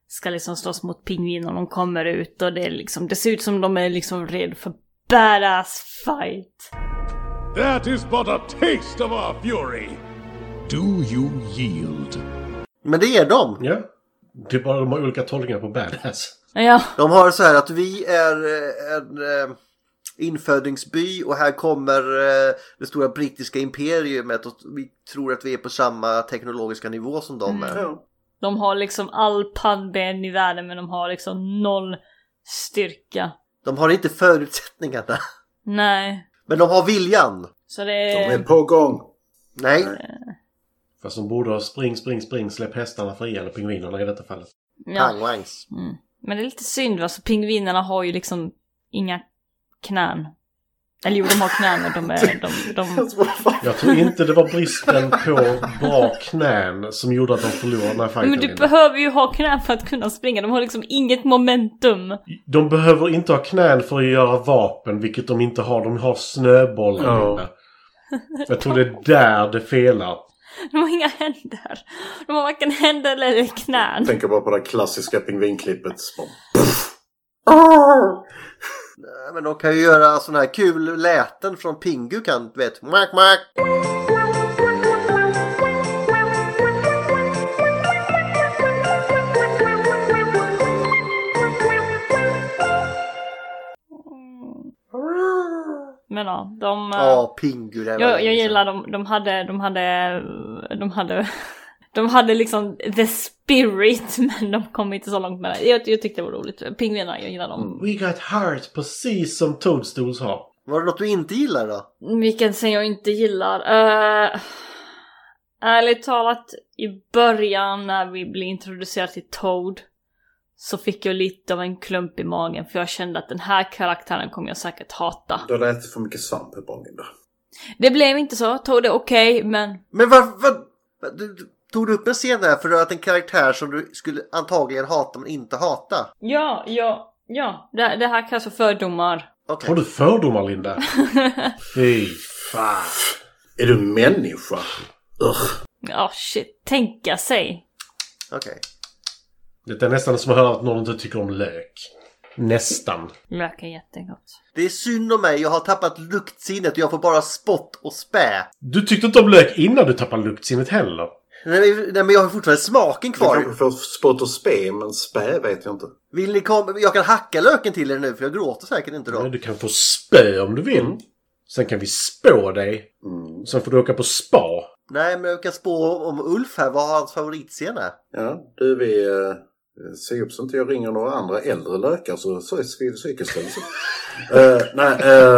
ska liksom slåss mot pingviner och de kommer ut och det är liksom, det ser ut som de är liksom redo för badass fight. That is but a taste of our fury. Do you yield? Men det är de. Ja. Det är bara de har olika tolkningar på badass. Ja. De har så här att vi är en eh, infödingsby och här kommer eh, det stora brittiska imperiumet och vi tror att vi är på samma teknologiska nivå som de är. Mm. De har liksom all pannben i världen men de har liksom noll styrka. De har inte förutsättningarna. Nej. Men de har viljan. Så det är... De är på gång. Nej. Fast de borde ha spring, spring, spring, släpp hästarna fria eller pingvinerna i detta fallet. Ja. Mm. Men det är lite synd va, så pingvinerna har ju liksom inga knän. Eller jo, de har knän men de är... De, de... Jag tror inte det var bristen på bra knän som gjorde att de förlorade den här fighten. Men du behöver ju ha knän för att kunna springa. De har liksom inget momentum. De behöver inte ha knän för att göra vapen, vilket de inte har. De har snöbollar. Oh. Jag tror det är där det felar. De har inga händer. De har varken händer eller knän. Jag tänker bara på det klassiska pingvinklippet. Nej, men de kan ju göra såna här kul läten från Pingu kan, vet. Mack, mack. Men ja, de... Ja, oh, Pingu. Det jag, jag gillar dem. De hade... De hade... De hade... De hade liksom the spirit, men de kom inte så långt med det. Jag, jag tyckte det var roligt. Pingvinerna, jag gillar dem. We got heart, precis som Toadstools har. Var det något du inte gillar då? Vilken som jag inte gillar? Uh, ärligt talat, i början när vi blev introducerade till Toad så fick jag lite av en klump i magen. För jag kände att den här karaktären kommer jag säkert hata. Du har ätit för mycket svamp i bagen då. Det blev inte så. Toad är okej, okay, men... Men vad... vad du, du, tog du upp en scen där för att en karaktär som du skulle antagligen hata men inte hata? Ja, ja, ja. Det, det här kallas för fördomar. Okay. Har du fördomar, Linda? Fy fan. Är du människa? Ugh. Ja, oh, shit. Tänka sig. Okej. Okay. Det är nästan som att höra att någon inte tycker om lök. Nästan. Lök är jättegott. Det är synd om mig. Jag har tappat luktsinnet och jag får bara spott och spä. Du tyckte inte om lök innan du tappade luktsinnet heller. Nej, nej, men jag har fortfarande smaken kvar. Du kanske får spott och spä, men spä vet jag inte. Vill ni komma? Jag kan hacka löken till er nu, för jag gråter säkert inte då. Nej, du kan få spö om du vill. Mm. Sen kan vi spå dig. Mm. Sen får du åka på spa. Nej, men jag kan spå om Ulf här. Vad har hans favoritscen är? Ja, du vi... Uh... Se upp så inte jag ringer några andra äldre lökar så, så är det psykiskt. uh, nej,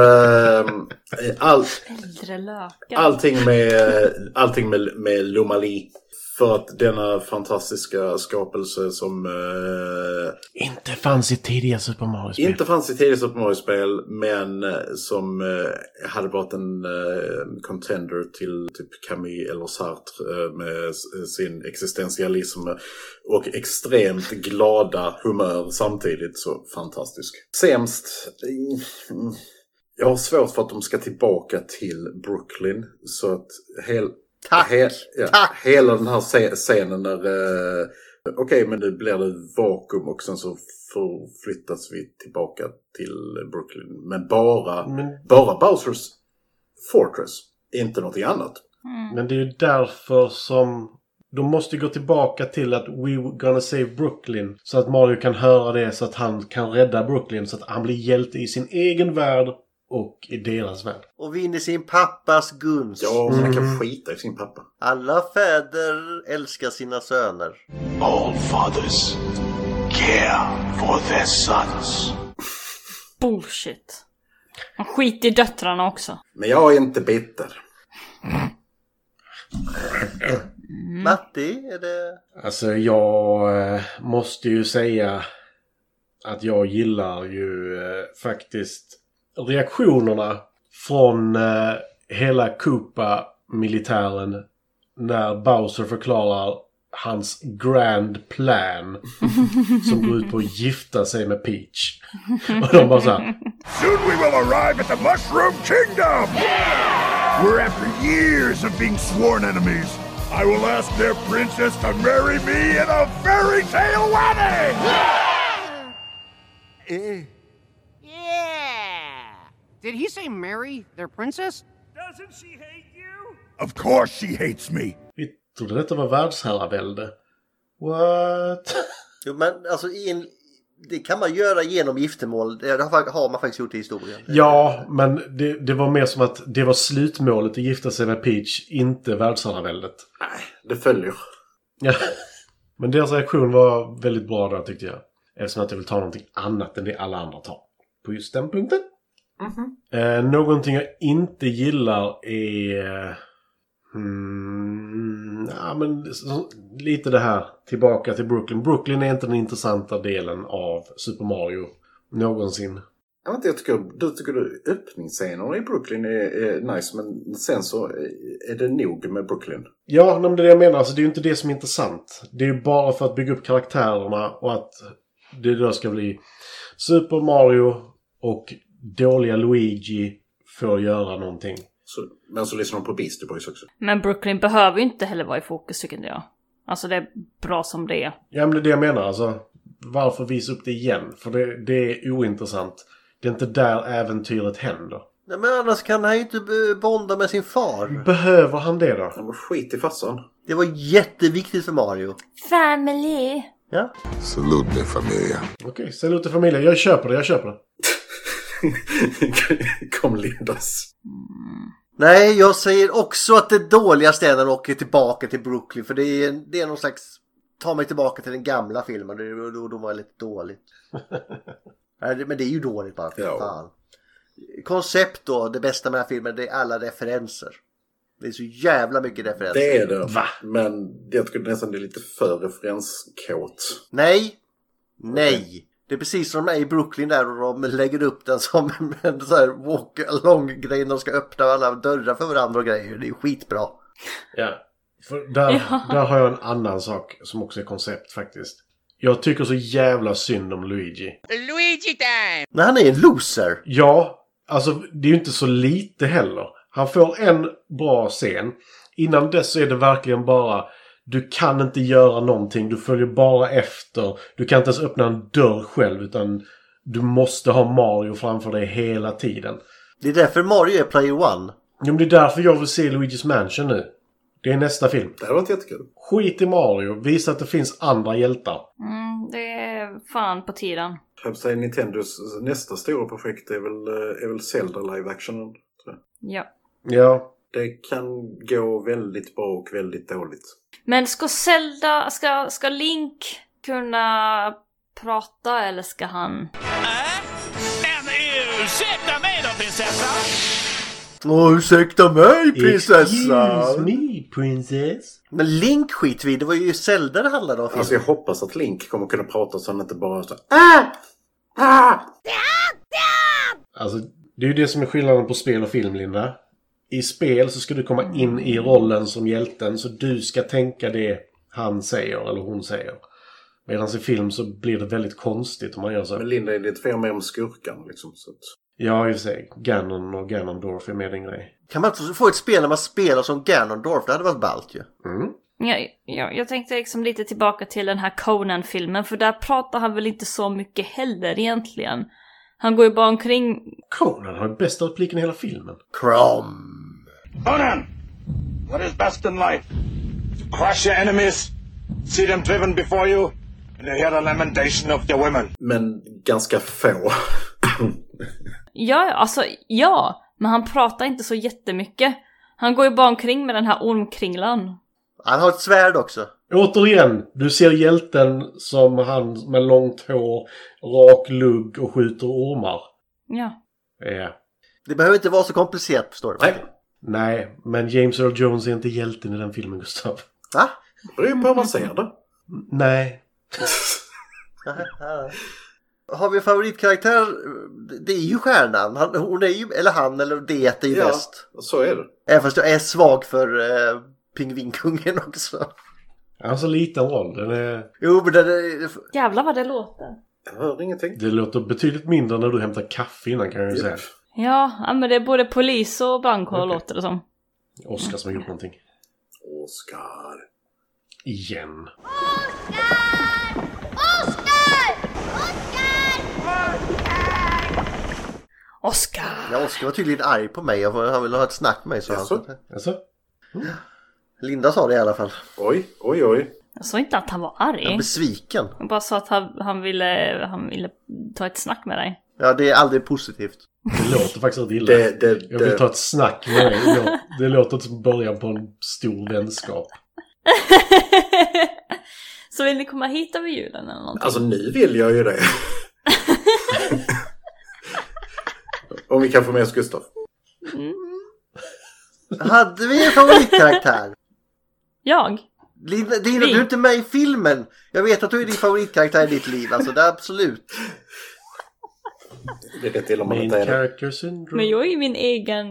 uh, all, äldre lökar. Allting med, allting med, med Lomali. För att denna fantastiska skapelse som... Uh, inte fanns i tidiga Super Mario-spel. Inte fanns i tidiga Super Mario-spel, men uh, som uh, hade varit en uh, contender till typ Camus eller Sartre uh, med sin existentialism och extremt glada humör samtidigt. Så fantastisk. Sämst... Uh, jag har svårt för att de ska tillbaka till Brooklyn. Så att hel... Tack, he, ja, tack. Hela den här scenen när uh, okej, okay, men nu blir det vakuum och sen så förflyttas vi tillbaka till Brooklyn. Men bara, men, bara Bowsers Fortress, inte något annat. Mm. Men det är ju därför som de måste gå tillbaka till att we're gonna save Brooklyn. Så att Mario kan höra det, så att han kan rädda Brooklyn. Så att han blir hjälte i sin egen värld och i deras värld. Och vinner sin pappas gunst. Ja, man mm. kan skita i sin pappa. Alla fäder älskar sina söner. All fathers care for their sons. Bullshit. Man skiter i döttrarna också. Men jag är inte bitter. Mm. Matti, är det... Alltså jag eh, måste ju säga att jag gillar ju eh, faktiskt reaktionerna från eh, hela Koopa-militären när Bowser förklarar hans grand plan som går ut på att gifta sig med Peach. Och de bara såhär: Soon we will arrive at the Mushroom Kingdom! Yeah! We're after years of being sworn enemies. I will ask their princess to marry me in a fairy tale wedding! Uh, yeah! Did he say marry their princess? Doesn't she hate you? Of course she hates me. Vi trodde detta var världsherravälde. What? Jo, men alltså i en, det kan man göra genom giftermål. Det har man faktiskt gjort i historien. Ja, men det, det var mer som att det var slutmålet att gifta sig med Peach, inte världsherraväldet. Nej, det följer. Ja. Men deras reaktion var väldigt bra där, tyckte jag. Eftersom att jag vill ta någonting annat än det alla andra tar. På just den punkten. Mm-hmm. Eh, någonting jag inte gillar är... Hmm, ja, men så, lite det här tillbaka till Brooklyn. Brooklyn är inte den intressanta delen av Super Mario någonsin. Jag, vet inte, jag tycker, du tycker du öppningsscenerna i Brooklyn är, är nice, men sen så är det nog med Brooklyn. Ja, men det är det jag menar. Alltså, det är ju inte det som är intressant. Det är ju bara för att bygga upp karaktärerna och att det då ska bli Super Mario och dåliga Luigi får göra någonting. Så, men så lyssnar de på Beastie Boys också. Men Brooklyn behöver ju inte heller vara i fokus, tycker jag. Alltså det är bra som det är. Ja, men det är det jag menar. Alltså, varför visa upp det igen? För det, det är ointressant. Det är inte där äventyret händer. Nej, men annars kan han ju inte bonda med sin far. Behöver han det då? Han var skit i farsan. Det var jätteviktigt för Mario. Family. Ja. Salute familia. Okej, okay, salute familia. Jag köper det, jag köper det. Kom Lindas. Mm. Nej, jag säger också att det dåliga städerna åker tillbaka till Brooklyn. För det är, det är någon slags... Ta mig tillbaka till den gamla filmen. Det, då, då var det lite dåligt. Men det är ju dåligt bara. För fan. Koncept då, det bästa med den här filmen, det är alla referenser. Det är så jävla mycket referenser. Det är det. Va? Men jag tycker nästan det är lite för referenskåt. Nej. Nej. Okay. Det är precis som de är i Brooklyn där och de lägger upp den som en så här walk along grej. De ska öppna alla dörrar för varandra och grejer. Det är skitbra. Ja. För där, ja. där har jag en annan sak som också är koncept faktiskt. Jag tycker så jävla synd om Luigi. Luigi time! Men han är en loser. Ja, alltså det är ju inte så lite heller. Han får en bra scen. Innan dess så är det verkligen bara... Du kan inte göra någonting. Du följer bara efter. Du kan inte ens öppna en dörr själv. Utan du måste ha Mario framför dig hela tiden. Det är därför Mario är player one. Jo, men det är därför jag vill se Luigi's Mansion nu. Det är nästa film. Det har varit jättekul. Skit i Mario. Visa att det finns andra hjältar. Mm, det är fan på tiden. Jag säger Nintendos nästa stora projekt är väl, är väl Zelda live action. Ja. Ja. Det kan gå väldigt bra och väldigt dåligt. Men ska Zelda, ska, ska Link kunna prata eller ska han? Äh? Men ursäkta mig då, prinsessa! Åh, ursäkta mig, prinsessa! Excuse me, princess. Men Link skit vid, det var ju Zelda det handlade om. Alltså jag hoppas att Link kommer kunna prata så han inte bara så ah! Ah! Alltså, det är ju det som är skillnaden på spel och film, Linda. I spel så ska du komma in i rollen som hjälten så du ska tänka det han säger eller hon säger. Medan i film så blir det väldigt konstigt om man gör så. Men Linda är lite för mer om skurkan liksom. Så att... Ja, i och för sig. Ganon och Ganondorf är med en grej. Kan man inte få ett spel när man spelar som Ganondorf? Det hade varit ballt ju. Mm. Ja, ja, jag tänkte liksom lite tillbaka till den här Conan-filmen. För där pratar han väl inte så mycket heller egentligen. Han går ju bara omkring... Conan har ju bästa repliken i hela filmen. Crom. Conan! What is best in life? To crush your enemies, see them driven before you, and to hear the lamentation of your women. Men ganska få. Ja, alltså, ja. Men han pratar inte så jättemycket. Han går ju bara omkring med den här ormkringlan. Han har ett svärd också. Återigen, du ser hjälten som han med långt hår, rak lugg och skjuter ormar. Ja. Ja. Det behöver inte vara så komplicerat, förstår du? Nej. Nej, men James Earl Jones är inte hjälten i den filmen, Gustav. Va? Det är ju på man ser det. Nej. Har vi favoritkaraktär? Det är ju stjärnan. Han, hon är ju, eller han, eller det är ju ja, bäst. Så är det. Även fast jag är svag för eh, pingvinkungen också. Han har så liten roll. Den är... Jo, men den är... Jävlar vad det låter. Jag hör ingenting. Det låter betydligt mindre när du hämtar kaffe innan, kan jag ju säga. Ja, men det är både polis och brandkår, okay. Låter det som. Oscar som har gjort någonting. Oscar. Igen. Oscar! Oscar! Oscar! Ja, Oscar var tydligen arg på mig. Han ville ha ett snack med mig. Så alltså? Han. Alltså? Mm. Linda sa det i alla fall. Oj, oj, oj. Jag sa inte att han var arg. Jag är besviken. Jag bara sa att han, han, ville, han ville ta ett snack med dig. Ja, det är aldrig positivt. Det låter faktiskt illa. Det, det, jag vill det. ta ett snack med dig. Det låter, det låter som början på en stor vänskap. Så vill ni komma hit över julen eller någonting? Alltså nu vill jag ju det. Om vi kan få med oss Gustav. Mm. Hade vi en favoritkaraktär? Jag? Linda, Dina, du är inte med i filmen. Jag vet att du är din favoritkaraktär i ditt liv. Alltså det är absolut. Det är det till om man inte är det. Men jag är ju min egen...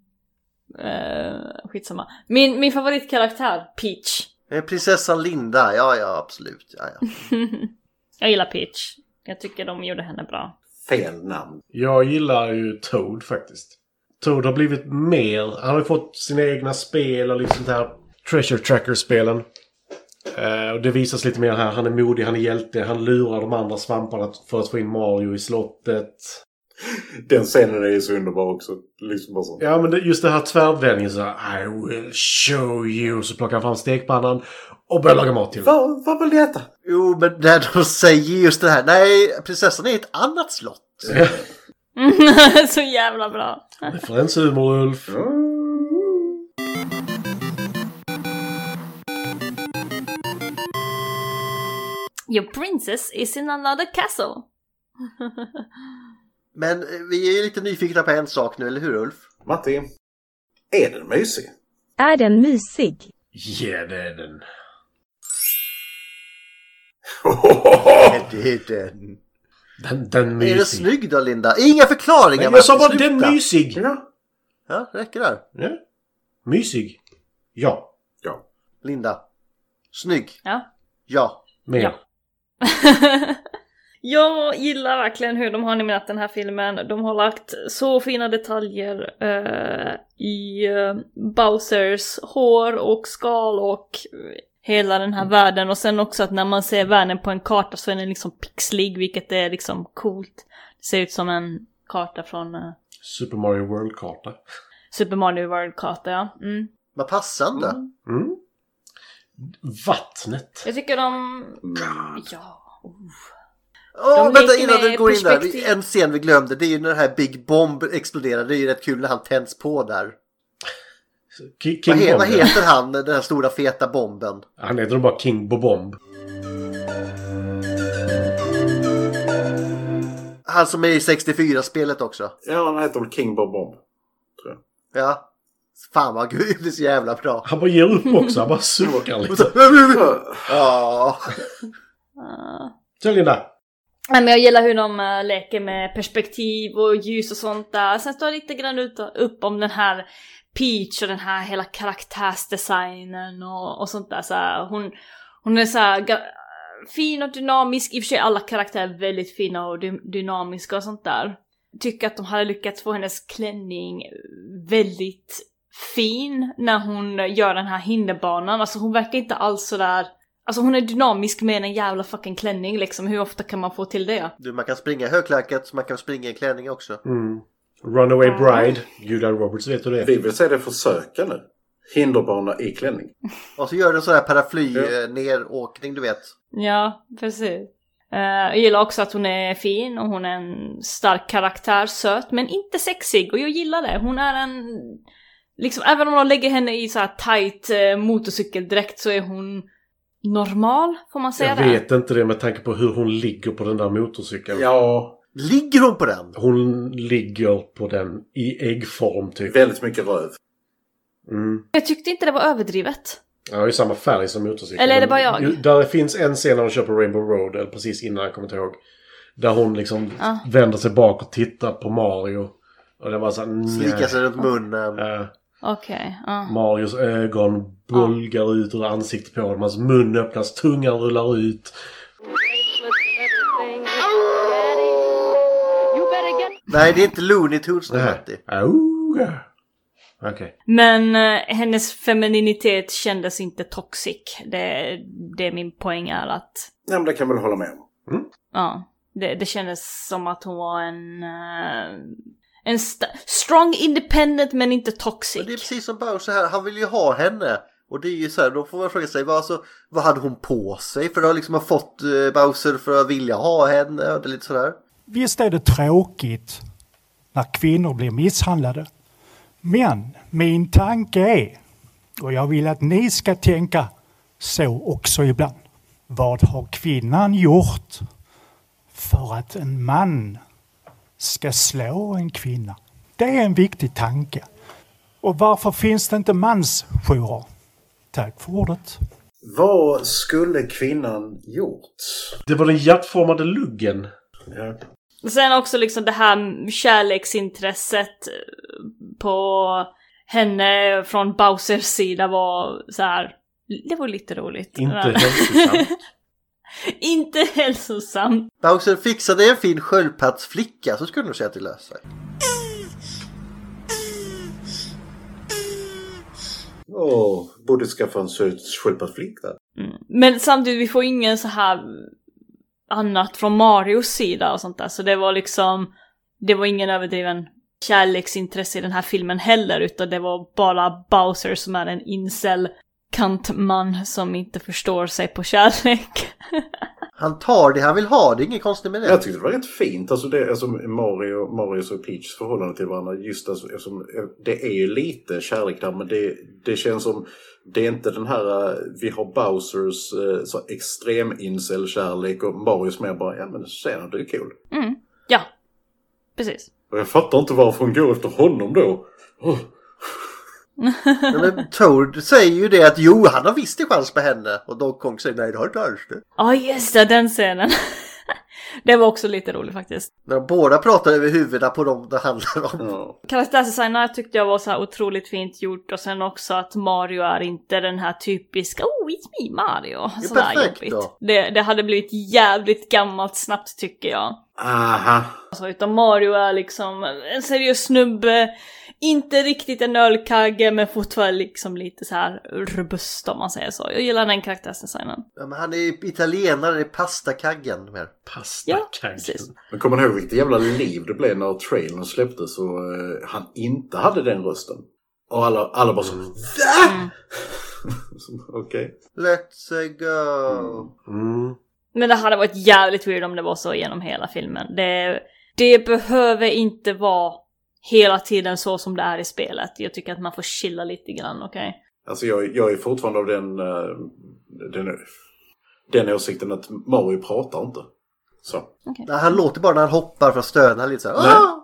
Uh, skitsamma. Min, min favoritkaraktär, Peach. Prinsessan Linda, ja ja absolut. Ja, ja. Jag gillar Peach. Jag tycker de gjorde henne bra. Fel namn. Jag gillar ju Toad faktiskt. Toad har blivit mer. Han har fått sina egna spel och liksom det här Treasure Tracker-spelen. Uh, och det visas lite mer här. Han är modig, han är hjälte. Han lurar de andra svamparna för att få in Mario i slottet. Den scenen är ju så underbar också. Liksom bara så. Ja, men det, just det här tvärdvändningen så här, I will show you. Så plockar han fram stekpannan och börjar laga mat till. Vad, vad vill du äta? Jo, men när de säger just det här. Nej, prinsessan är ett annat slott. Så jävla bra. Referenshumor, Ulf. Mm. Your princess is in another castle. Men vi är ju lite nyfikna på en sak nu, eller hur Ulf? Matti, är den mysig? Är den mysig? Ja, det är den. Det är den. Den, den mysig. Är det snygg då, Linda? Inga förklaringar. Nej, jag sa bara den mysig. Ja, ja räcker där. Ja. Mysig. Ja. Ja. Linda. Snygg. Ja. Ja. Mer. Ja. Jag gillar verkligen hur de har animerat den här filmen. De har lagt så fina detaljer uh, i uh, Bowsers hår och skal och hela den här mm. världen. Och sen också att när man ser världen på en karta så är den liksom pixlig, vilket är liksom coolt. Det ser ut som en karta från uh, Super Mario World-karta. Super Mario World-karta, ja. Mm. Vad passande. Mm. Mm. Vattnet. Jag tycker de... Mm. Ja... Oh. Åh, oh, vänta innan du går in där. En scen vi glömde, det är ju när den här Big Bomb exploderar. Det är ju rätt kul när han tänds på där. King vad, he- Bomb, vad heter han, den här stora feta bomben? Han heter bara King Bomb. Han som är i sextiofyra-spelet också. Ja, han heter väl King Bomb, tror jag. Ja. Fan vad gud, det är så jävla bra. Han bara ger upp också, han bara suckar lite. Ja. Så Linda. Men jag gillar hur de uh, leker med perspektiv och ljus och sånt där. Sen står det lite grann ut, upp om den här Peach och den här hela karaktärsdesignen och, och sånt där. Så här, hon, hon är så här ga- fin och dynamisk. I och för sig alla karaktärer är väldigt fina och dy- dynamiska och sånt där. Tycker att de hade lyckats få hennes klänning väldigt fin när hon gör den här hinderbanan. Alltså hon verkar inte alls så där. Alltså hon är dynamisk med en jävla fucking klänning liksom. Hur ofta kan man få till det? Du, man kan springa högklackat, man kan springa i klänning också. Mm. Runaway Bride, Julia Roberts, vet du det? Vi vill se det försöka nu. Hinderbana i klänning. Och så gör du en sån här paraply ja. neråkning, du vet. Ja, precis. Uh, jag gillar också att hon är fin och hon är en stark karaktär, söt, men inte sexig. Och jag gillar det. Hon är en... Liksom, även om de lägger henne i så här tight uh, motorcykeldräkt så är hon... normal, får man säga jag det? Jag vet inte det med tanke på hur hon ligger på den där motorcykeln. Ja. Ligger hon på den? Hon ligger på den i äggform typ. Väldigt mycket röv. Mm. Jag tyckte inte det var överdrivet. Ja, det är samma färg som motorcykeln. Eller är det bara jag? Där finns en scen när hon kör på Rainbow Road, eller precis innan jag kommer ihåg. Där hon liksom ah. vänder sig bak och tittar på Mario. Och det var så här... Slickar sig runt munnen. Äh. Okej, okay, uh. Marios ögon bulgar uh. ut ur ansiktet på dem. Hans mun öppnas, tungan rullar ut. Nej, det är inte Looney Tunes nu, Matti. Oh. Okay. Men eh, hennes femininitet kändes inte toxic. Det, det är min poäng är att... Nej, men det kan jag väl hålla med om. Mm. Ja, det, det kändes som att hon var en... Uh, en st- strong independent men inte toxic. Och det är precis som Bowser här, han vill ju ha henne. Och det är ju så här, då får man fråga sig, vad, alltså, vad hade hon på sig? För att liksom ha fått uh, Bowser för att vilja ha henne och det är lite sådär. Visst är det tråkigt när kvinnor blir misshandlade. Men min tanke är, och jag vill att ni ska tänka så också ibland. Vad har kvinnan gjort för att en man ska slå en kvinna? Det är en viktig tanke. Och varför finns det inte mansjourer? Tack för ordet. Vad skulle kvinnan gjort? Det var den hjärtformade luggen. Ja. Och sen också liksom det här kärleksintresset på henne från Bowsers sida var så här. Det var lite roligt. Inte hälsosamt. Inte hälsosamt. Bowser fixade en fin sköldpaddsflicka så skulle du säga att det löser sig. Åh, oh, borde skaffa en söt sköldpaddsflicka. Mm. Men samtidigt, vi får ingen så här annat från Marios sida och sånt där. Så det var liksom, det var ingen överdriven kärleksintresse i den här filmen heller. Utan det var bara Bowser som är en incel kantman som inte förstår sig på kärlek. Han tar det han vill ha, det är inget konstigt med det. Jag tyckte det var rätt fint, alltså det, alltså Mario, Marios och Peachs förhållande till varandra, just alltså, alltså, det är ju lite kärlek där, men det, det känns som, det är inte den här, vi har Bowsers så extrem incel-kärlek och Marios mer bara, ja men sen det är kul. Mm, ja, precis. Och jag fattar inte varför hon går efter honom då. Oh. Ja, men Toad säger ju det att jo, han har visst en chans med henne. Och Donkey Kong säger nej, det har inte alls det. Ja, oh, just det, den scenen. Det var också lite roligt faktiskt. När de båda pratar över huvudena på dem det handlar om. Ja. Karaktärsdesignen tyckte jag var så här otroligt fint gjort. Och sen också att Mario är inte den här typiska oh, it's me Mario. Det är sådär perfekt jobbigt. då. Det, det hade blivit jävligt gammalt snabbt tycker jag. Aha. Alltså, utan Mario är liksom en seriös snubbe. Inte riktigt en ölkagge, men fortfarande liksom lite så här robust om man säger så. Jag gillar den karaktärsdesignen. Ja, men han är italienare, det är pastakaggen mer. Pastakaggen. Ja, men kommer ni ihåg vilket jävla liv det blev när trailern släpptes och uh, han inte hade den rösten? Och alla, alla bara så mm. Okej. Okay. Let's go. Mm. Men det hade varit jävligt weird om det var så genom hela filmen. Det, det behöver inte vara hela tiden så som det är i spelet. Jag tycker att man får chilla lite grann, okej? Okay? Alltså jag, jag är fortfarande av den, uh, den, den åsikten att Mario pratar inte. Så. Okay. Nej, han låter bara när han hoppar för att stöna lite så här. Nej. Ah!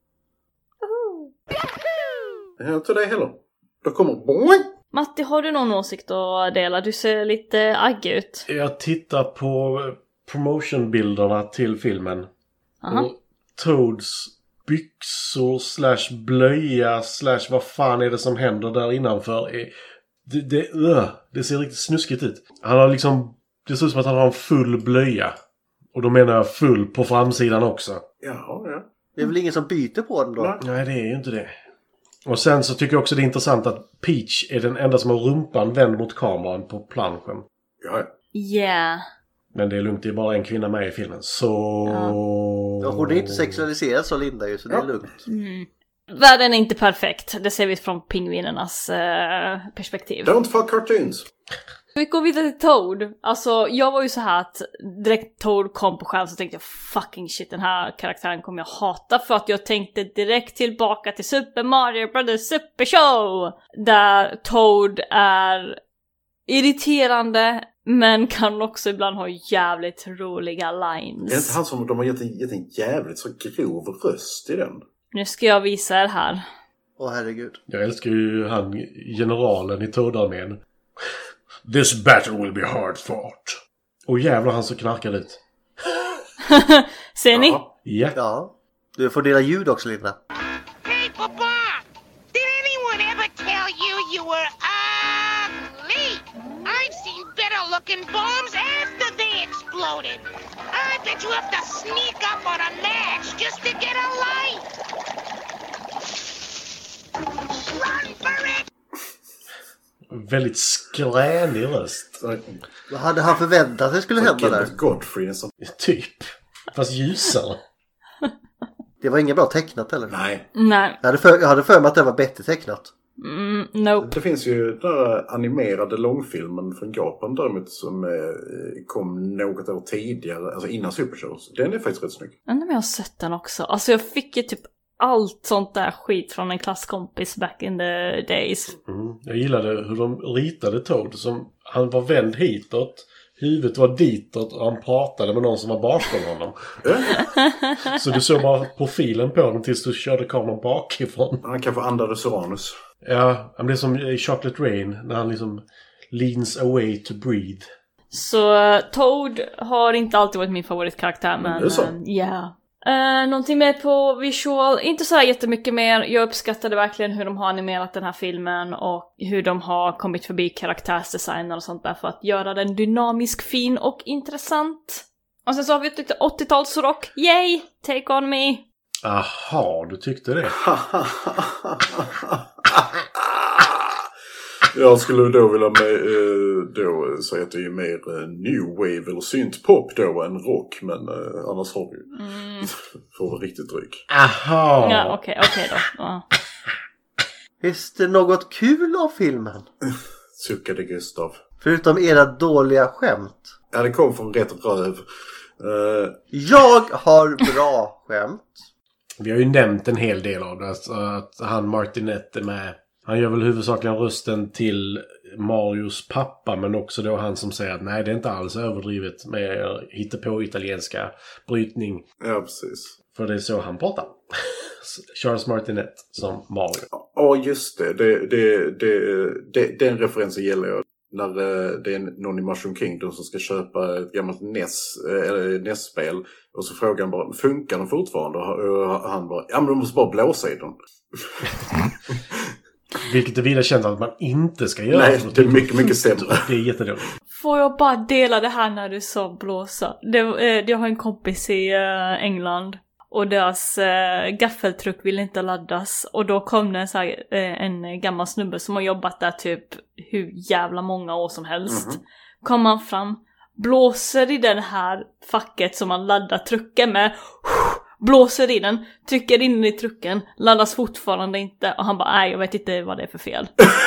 Jag inte det heller. Då kommer boing! Matti, har du någon åsikt att dela? Du ser lite agg ut. Jag tittar på promotionbilderna till filmen. Aha. Och Toads byxor slash blöja slash vad fan är det som händer där innanför. Det, det, uh, det ser riktigt snuskigt ut. Han har liksom, det ser ut som att han har en full blöja. Och då menar jag full på framsidan också. Ja, ja. Det är väl ingen som byter på den då? Nej, Nej det är ju inte det. Och sen så tycker jag också det är intressant att Peach är den enda som har rumpan vänd mot kameran på planschen. Ja. Yeah. Men det är lugnt, det är bara en kvinna med i filmen. Så... Ja, hon är inte sexualiserad så Linda ju, så det är lugnt. Mm. Världen är inte perfekt. Det ser vi från pingvinernas uh, perspektiv. Don't fuck cartoons. Vi går vidare till Toad. Alltså, jag var ju så här att direkt Toad kom på skärm så tänkte jag fucking shit, den här karaktären kommer jag hata. För att jag tänkte direkt tillbaka till Super Mario Brothers Super Show. Där Toad är irriterande men kan också ibland ha jävligt roliga lines. Det är inte han som de har gett en, gett en jävligt så grov röst i den. Nu ska jag visa er här. Åh herregud. Jag älskar ju han, generalen i Toad-armén. This battle will be hard fought. Och jävlar han så knarkar ut. Ser ni? Ja. Yeah. Ja. Du får dela ljud också, Linda. Hey, Papa! Did anyone ever tell you you were ugly? I've seen better looking bombs after they exploded. I bet you have to sneak up on a match just to get a light. Run! väldigt skränig röst. Vad hade han förväntat sig skulle hända där? Godfrey så. Typ. Fast ljusare. Det var inget bra tecknat eller? Nej. Nej. Jag hade för, jag hade för mig att det var bättre tecknat. Mm, nope. Det finns ju den där animerade långfilmen från Japan däremot som eh, kom något år tidigare, alltså innan Super Shows. Den är faktiskt rätt snygg. Jag undrar om jag har sett den också. Alltså jag fick ju typ allt sånt där skit från en klasskompis back in the days. Mm. Jag gillade hur de ritade Toad. Som, han var vänd hitåt. Huvudet var ditåt och han pratade med någon som var bakom honom. Så du såg bara profilen på honom tills du körde kameran bakifrån. Han kanske andades Uranus. Ja, det är som i Chocolate Rain när han liksom leans away to breathe. Så Toad har inte alltid varit min favoritkaraktär, men det är så. ja. Yeah. Uh, någonting mer på visual, inte så här jättemycket mer. Jag uppskattade verkligen hur de har animerat den här filmen och hur de har kommit förbi karaktärsdesigner och sånt där för att göra den dynamisk, fin och intressant. Och sen så har vi ett åttio-talsrock. Yay! Take on me! Aha, du tyckte det? Jag skulle då vilja med, eh, då säga att det är mer eh, new wave eller syntpop då än rock, men eh, annars har vi mm. får vara riktigt dryg. Aha! Ja, okej, okay, okej okay då. Ja. Finns det något kul av filmen? Suckade Gustav. Förutom era dåliga skämt. Ja, det kom från rätt röv. Uh... Jag har bra skämt. Vi har ju nämnt en hel del av det. Alltså att han Martinet är med. Han gör väl huvudsakligen rösten till Marios pappa, men också då han som säger att nej, det är inte alls överdrivet med hitta på italienska brytning. Ja, precis. För det är så han pratar. Charles Martinet som Mario. Ja, just det. Det, det, det, det. Den referensen gäller jag. När det är någon i Mushroom Kingdom som ska köpa ett gammalt N E S, eller N E S-spel. Och så frågar han bara, funkar den fortfarande? Och han bara, ja men du måste bara blåsa i den. Vilket är vidare känt att man inte ska göra. Nej, det är mycket, mycket sämre. Det är jättedåligt. Får jag bara dela det här när du sa blåsa? Det, eh, jag har en kompis i eh, England. Och deras eh, gaffeltruck vill inte laddas. Och då kom det en, så här, eh, en gammal snubbe som har jobbat där typ hur jävla många år som helst. Mm-hmm. Kom han fram, blåser i den här facket som man laddar trucken med. Blåser i den, trycker in i trucken, laddas fortfarande inte. Och han bara, nej jag vet inte vad det är för fel.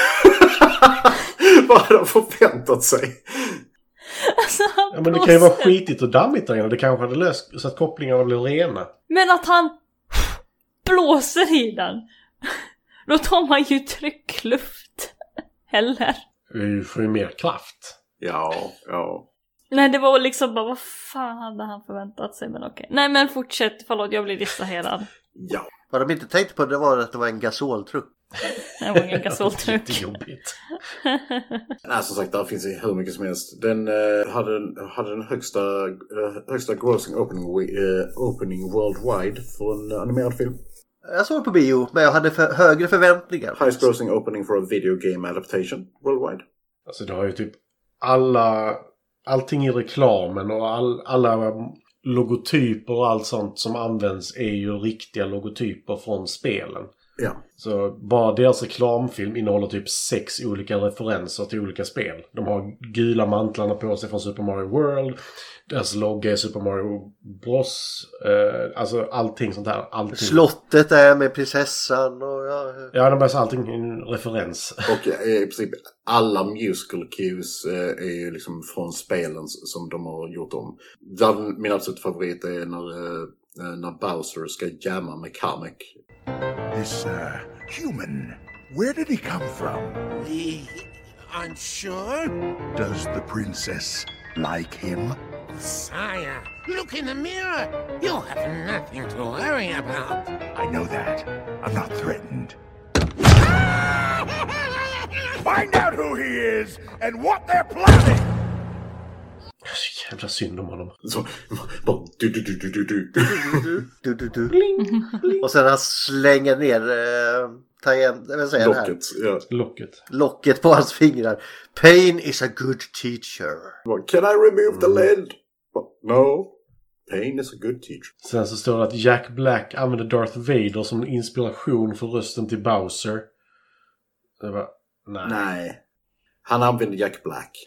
Vad har de förväntat sig? Alltså, ja, men det kan ju vara skitigt och dammigt där inne. Det kanske hade löst så att kopplingarna blir rena. Men att han blåser i den. Då tar man ju tryckluft. Heller. Vi får ju mer kraft. Ja, ja. Nej, det var liksom bara, vad fan hade han förväntat sig? Men okej. Nej, men fortsätt. Förlåt, jag blir distraherad. Ja. Vad de inte tänkte på det var att det var en gasoltruck. Det var ingen gasoltruck. Det är jobbigt. Nej, som sagt, där finns det hur mycket som helst. Den uh, hade, hade den högsta, uh, högsta grossing opening, uh, opening worldwide för en animerad film. Jag såg på bio, men jag hade för, högre förväntningar. Highest grossing opening for a video game adaptation worldwide. Alltså det har ju typ alla... Allting i reklamen och all, alla logotyper och allt sånt som används är ju riktiga logotyper från spelen. Ja. Så bara deras reklamfilm innehåller typ sex olika referenser till olika spel. De har gula mantlarna på sig från Super Mario World. Deras logga är Super Mario Bros. Eh, alltså allting sånt här. Allting. Slottet är med prinsessan och ja. Ja, de börjar allting i en referens. Och i princip alla musical cues eh, är ju liksom från spelen som de har gjort om. Den, min absolut favorit är när, eh, när Bowser ska jamma med Kamek. This uh, human, where did he come from? He, I'm sure. Does the princess like him? Sire, look in the mirror. You have nothing to worry about. I know that. I'm not threatened. Find out who he is and what they're planning! Jävla synd om honom. Så, bara, du, du, du, du, du, du. Du, du, du. Och sen han slänger ner eh, tangent, vad säger locket, det här? ja. Locket. Locket på hans fingrar. Pain is a good teacher. Can I remove the lid? No. Pain is a good teacher. Sen så står det att Jack Black använder Darth Vader som en inspiration för rösten till Bowser. Det var, nej. Nej. Han använder Jack Black.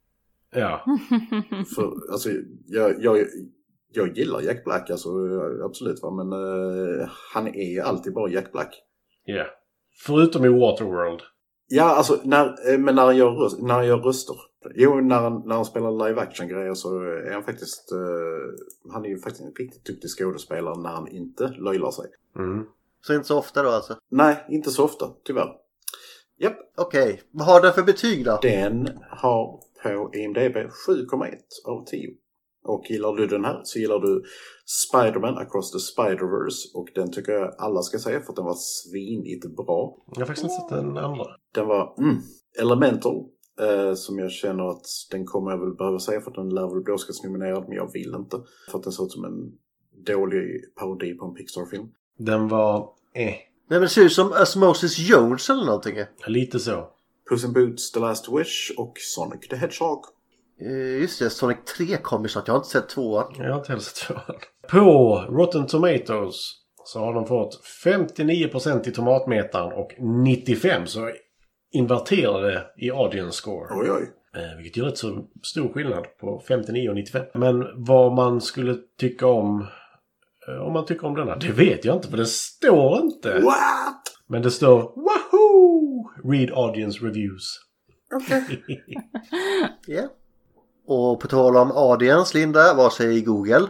Ja. För, alltså, jag, jag, jag gillar Jack Black, alltså, absolut. Va? Men uh, han är alltid bara Jack Black. Ja. Yeah. Förutom i Waterworld. Ja, alltså, när, men när han gör, röst, när han gör röster. Jo, när han, när han spelar live action-grejer så är han faktiskt... Uh, han är ju faktiskt en riktigt duktig skådespelare när han inte löjlar sig. Mm. Så inte så ofta då alltså? Nej, inte så ofta, tyvärr. Japp. Okej, okay. Vad har den för betyg då? Den har på I M D B sju komma ett av tio. Och gillar du den här så gillar du Spider-Man Across the Spider-Verse. Och den tycker jag alla ska säga för att den var svinigt bra. Jag har faktiskt inte sett den andra. Den var mm, Elemental. Eh, som jag känner att den kommer jag väl behöva säga för att den lär väl bli Oscars-nominerad. Men jag vill inte. För att den ser ut som en dålig parodi på en Pixar-film. Den var eh. Nej, men det ser ut som Osmosis Jones eller någonting. Lite så. Puss in Boots, The Last Wish och Sonic the Hedgehog. Uh, just det, Sonic tre kommer så att jag har inte sett tvåan. Jag har inte heller sett tvåan. På Rotten Tomatoes så har de fått femtionio procent i tomatmetaren och nittiofem så inverterade i audience score. Oj, oj. Eh, vilket gör rätt så stor skillnad på femtionio och nittiofem. Men vad man skulle tycka om eh, om man tycker om denna, det vet jag inte för det står inte. What? Men det står wahoo! Read audience reviews. Okej. Ja. Yeah. Och på tal om audience, Linda, vad säger Google?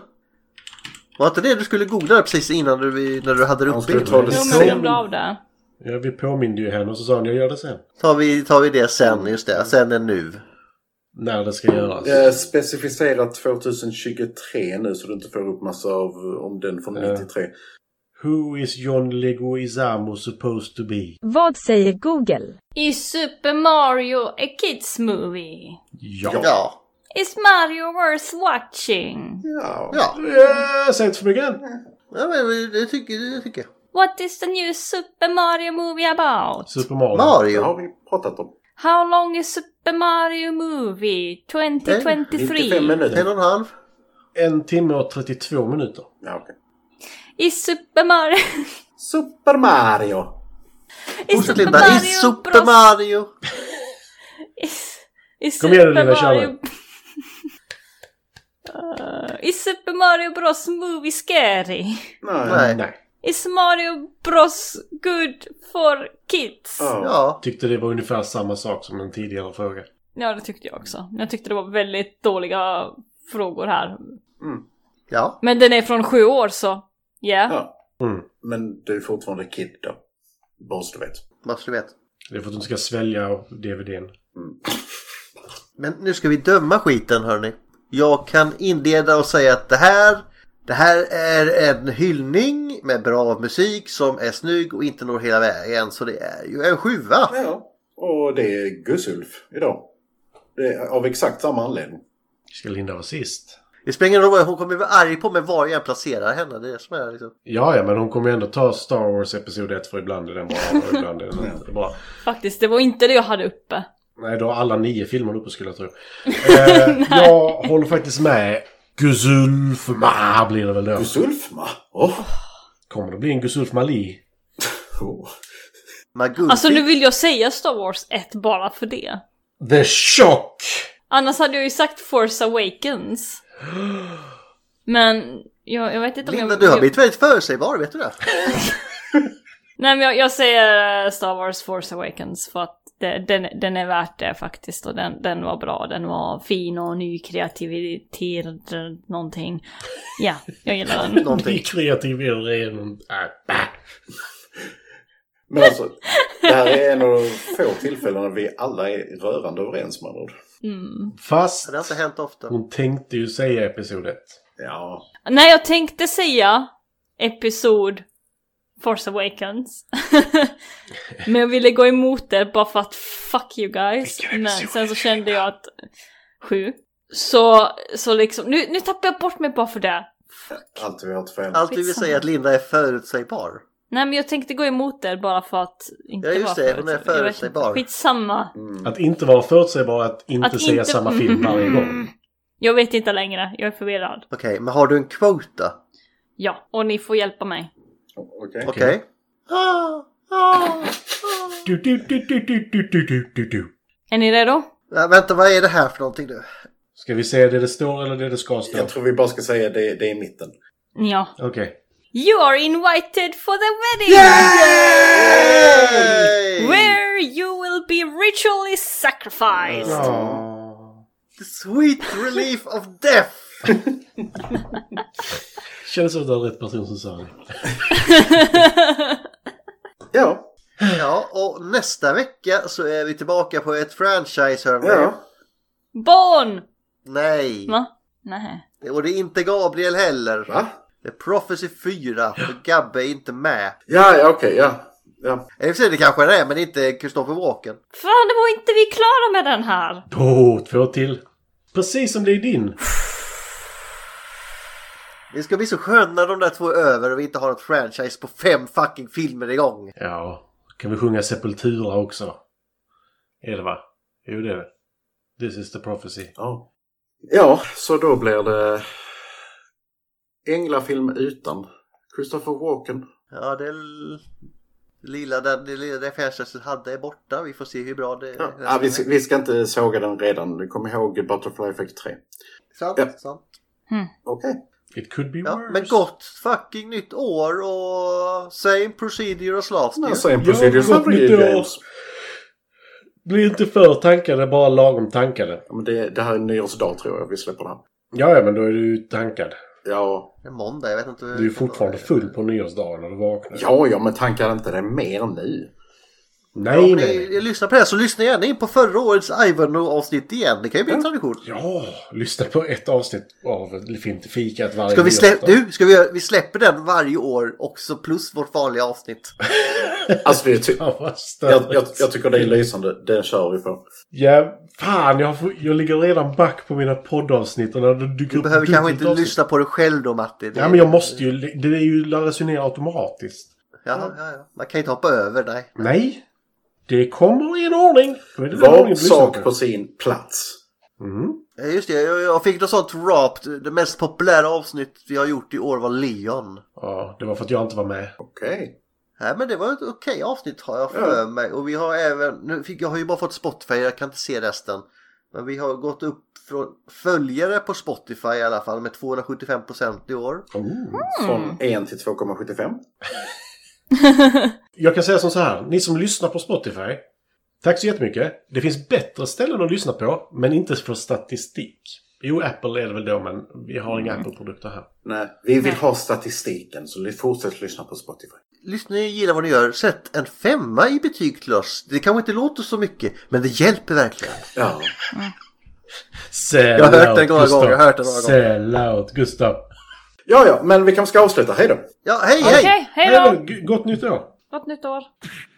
Var inte det du skulle googla precis innan du, när du hade det uppe? Jag ta det sen. Av det. Ja, vi påminde ju henne och så sa hon, jag gör det sen. Tar vi, tar vi det sen, just det. Sen är nu. När det ska göras. Eh, specificerat tjugohundratjugotre nu så du inte får upp massa av om den från nittiotre. Uh, who is John Leguizamo supposed to be? Vad säger Google? Is Super Mario a kids movie? Ja. Ja. Is Mario worth watching? Ja. Ja. Ja, säg inte för mycket. Ja, men det tycker, det tycker jag. What is the new Super Mario movie about? Super Mario. Mario. Det har vi pratat om. How long is Super Mario movie? twenty twenty-three? nittiofem minuter. En och en halv. En timme och trettiotvå minuter. Ja, okej. Is Super Mario... Super Mario. Is Super Mario... Is Super Mario... Is, is Kom igen, Super lilla Charlie. Mario... uh, is Super Mario Bros movie scary? Nej. Nej. Nej. Is Mario Bros good for kids? Ja. Ja. Tyckte det var ungefär samma sak som en tidigare fråga. Ja, det tyckte jag också. Jag tyckte det var väldigt dåliga frågor här. Mm. Ja. Men den är från sju år så... Yeah. Ja. Mm. Men du är fortfarande kid då. Bara så du vet. Vad så du vet. Det är för att du ska svälja D V D:n. Mm. Men nu ska vi döma skiten, hörni. Jag kan inleda och säga att det här... Det här är en hyllning med bra musik som är snygg och inte når hela vägen. Så det är ju en sjua. Ja, och det är Gussulf idag. Det är av exakt samma anledning. Ska Linda vara sist? Det spelar ingen roll, hon kommer vara arg på mig var jag placerar henne. Det är det som är liksom. Ja, ja, men hon kommer ändå ta Star Wars episod ett för ibland är den bra och ibland är den inte bra. Faktiskt, det var inte det jag hade uppe. Nej, då har alla nio filmer uppe skulle jag tro. eh, jag håller faktiskt med. Gussulfma blir det väl då. Gussulfma? Oh. Kommer det bli en Gussulf Mali? Oh. Alltså nu vill jag säga Star Wars ett bara för det. The Shock! Annars hade jag ju sagt Force Awakens. Men jag, jag vet inte om Linda, jag... du har blivit väldigt förutsägbar, vet du det? Nej, men jag, jag säger Star Wars Force Awakens för att det, den, den är värt det faktiskt. Och den, den var bra, den var fin och ny kreativitet, någonting. Ja, jag gillar den. Någonting kreativitet är någon... Äh, Men alltså, det här är en av de få tillfällena vi alla är rörande överens med ord. Mm. Fast det har inte hänt ofta. Hon tänkte ju säga episod ett. Ja. Nej, jag tänkte säga episod Force Awakens. Men jag ville gå emot det bara för att fuck you guys. Men sen så kände jag att sju. Så, så liksom, nu, nu tappar jag bort mig bara för det. Fuck. Allt vi har ett fel. Allt vi vill säga att Linda är förutsägbar. Nej, men jag tänkte gå emot det bara för att inte ja, just vara det, hon är förutsägbar. Skitsamma. Mm. Att inte vara förutsägbar, att inte att säga inte... samma film varje gång. Jag vet inte längre, jag är förvirrad. Okej, okay, men har du en kvota? Ja, och ni får hjälpa mig. Okej. Okay. Okej. Okay. Ah, ah, ah. Du, du, du, du, du, du, du, du, du. Är ni redo? Ja, vänta, vad är det här för någonting nu? Ska vi säga det det står eller det det ska stå? Jag tror vi bara ska säga det, det är i mitten. Ja. Okej. Okay. You are invited for the wedding! Yay! Where you will be ritually sacrificed. Oh. The sweet relief of death! Känns som att det är rätt person som sa det. Ja. Ja, och nästa vecka så är vi tillbaka på ett franchise, hörni. Ja. Barn! Nej. Va? Nej. Och det är inte Gabriel heller. Va? Det är Prophecy fyra, för Gabbe är inte med. Ja, ja okej, okay, ja. ja. Jag vill säga det kanske det är, men inte Christopher Walken. Fan, det var inte vi klara med den här. Åh, oh, två till. Precis som det är din. Det ska bli så skönt när de där två är över och vi inte har ett franchise på fem fucking filmer igång. Ja, kan vi sjunga Sepultura också? Är det va? Jo, det är det. This is the prophecy. Ja, ja så då blir det Änglafilm utan Christopher Walken. Ja, det lilla den det lilla det franchiset hade är borta. Vi får se hur bra det är. Ja, ja, vi, ska, vi ska inte såga den redan. Kom ihåg Butterfly Effect tre. Sant, ja. sant. Hmm. Okej. Okay. It could be ja, worse. Men gott fucking nytt år och same procedure as last year. No, same procedure as last year. Bli inte för tankade, bara lagom tankade. Ja, men det, det här är nyårsdag tror jag vi släpper den. Ja, ja, men då är du tankad. Ja. Det är måndag, jag vet inte. Du är fortfarande full på nyårsdagen när du vaknar. Ja, ja, men tankar inte det mer nu. Nej, ja, nej. Ni, jag lyssnar på det så lyssna gärna in på förra årets Ivanhoe-avsnitt igen. Det kan ju bli en tradition. Ja, lyssna på ett avsnitt av Filmfikat varje ska vi släppa du ska vi vi släpper den varje år också plus vårt vanliga avsnitt. Alltså det ty- jag, jag, jag tycker det är lysande. Det kör vi på. Ja, fan jag, får, jag ligger redan back på mina poddavsnitt och när du, du, du behöver kanske inte avsnitt. Lyssna på det själv då, Matti. Det ja, men jag måste ju det är ju resonera automatiskt. Ja, ja, ja. Man kan inte hoppa över, nej. Nej. Det kommer i en ordning. Var sak på sin plats. Mm. Ja, just det. Jag, jag fick något sånt rap. Det mest populära avsnitt vi har gjort i år var Leon. Ja, det var för att jag inte var med. Okej. Okay. Nej, men det var ett okej okay avsnitt har jag för ja. mig. Och vi har även... Nu fick, jag har ju bara fått Spotify, jag kan inte se resten. Men vi har gått upp från följare på Spotify i alla fall med tvåhundrasjuttiofem procent i år. Mm. Från en till två komma sjuttiofem. Jag kan säga som så här. Ni som lyssnar på Spotify, tack så jättemycket. Det finns bättre ställen att lyssna på, men inte för statistik. Jo, Apple är det väl då, men vi har inga Apple-produkter här. Nej, vi vill ha statistiken, så vi fortsätter lyssna på Spotify. Lyssna, gillar vad ni gör. Sätt en femma i betyg till oss. Det kanske inte låter så mycket, men det hjälper verkligen. Ja. Sell jag har hört out, den några gånger. Jag har hört den några gånger. Sell out, Gustav. Ja, ja, men vi kanske ska avsluta. Hej då. Ja, hej, hej. Okej, hej då. Gott nytt år. Gott nytt år.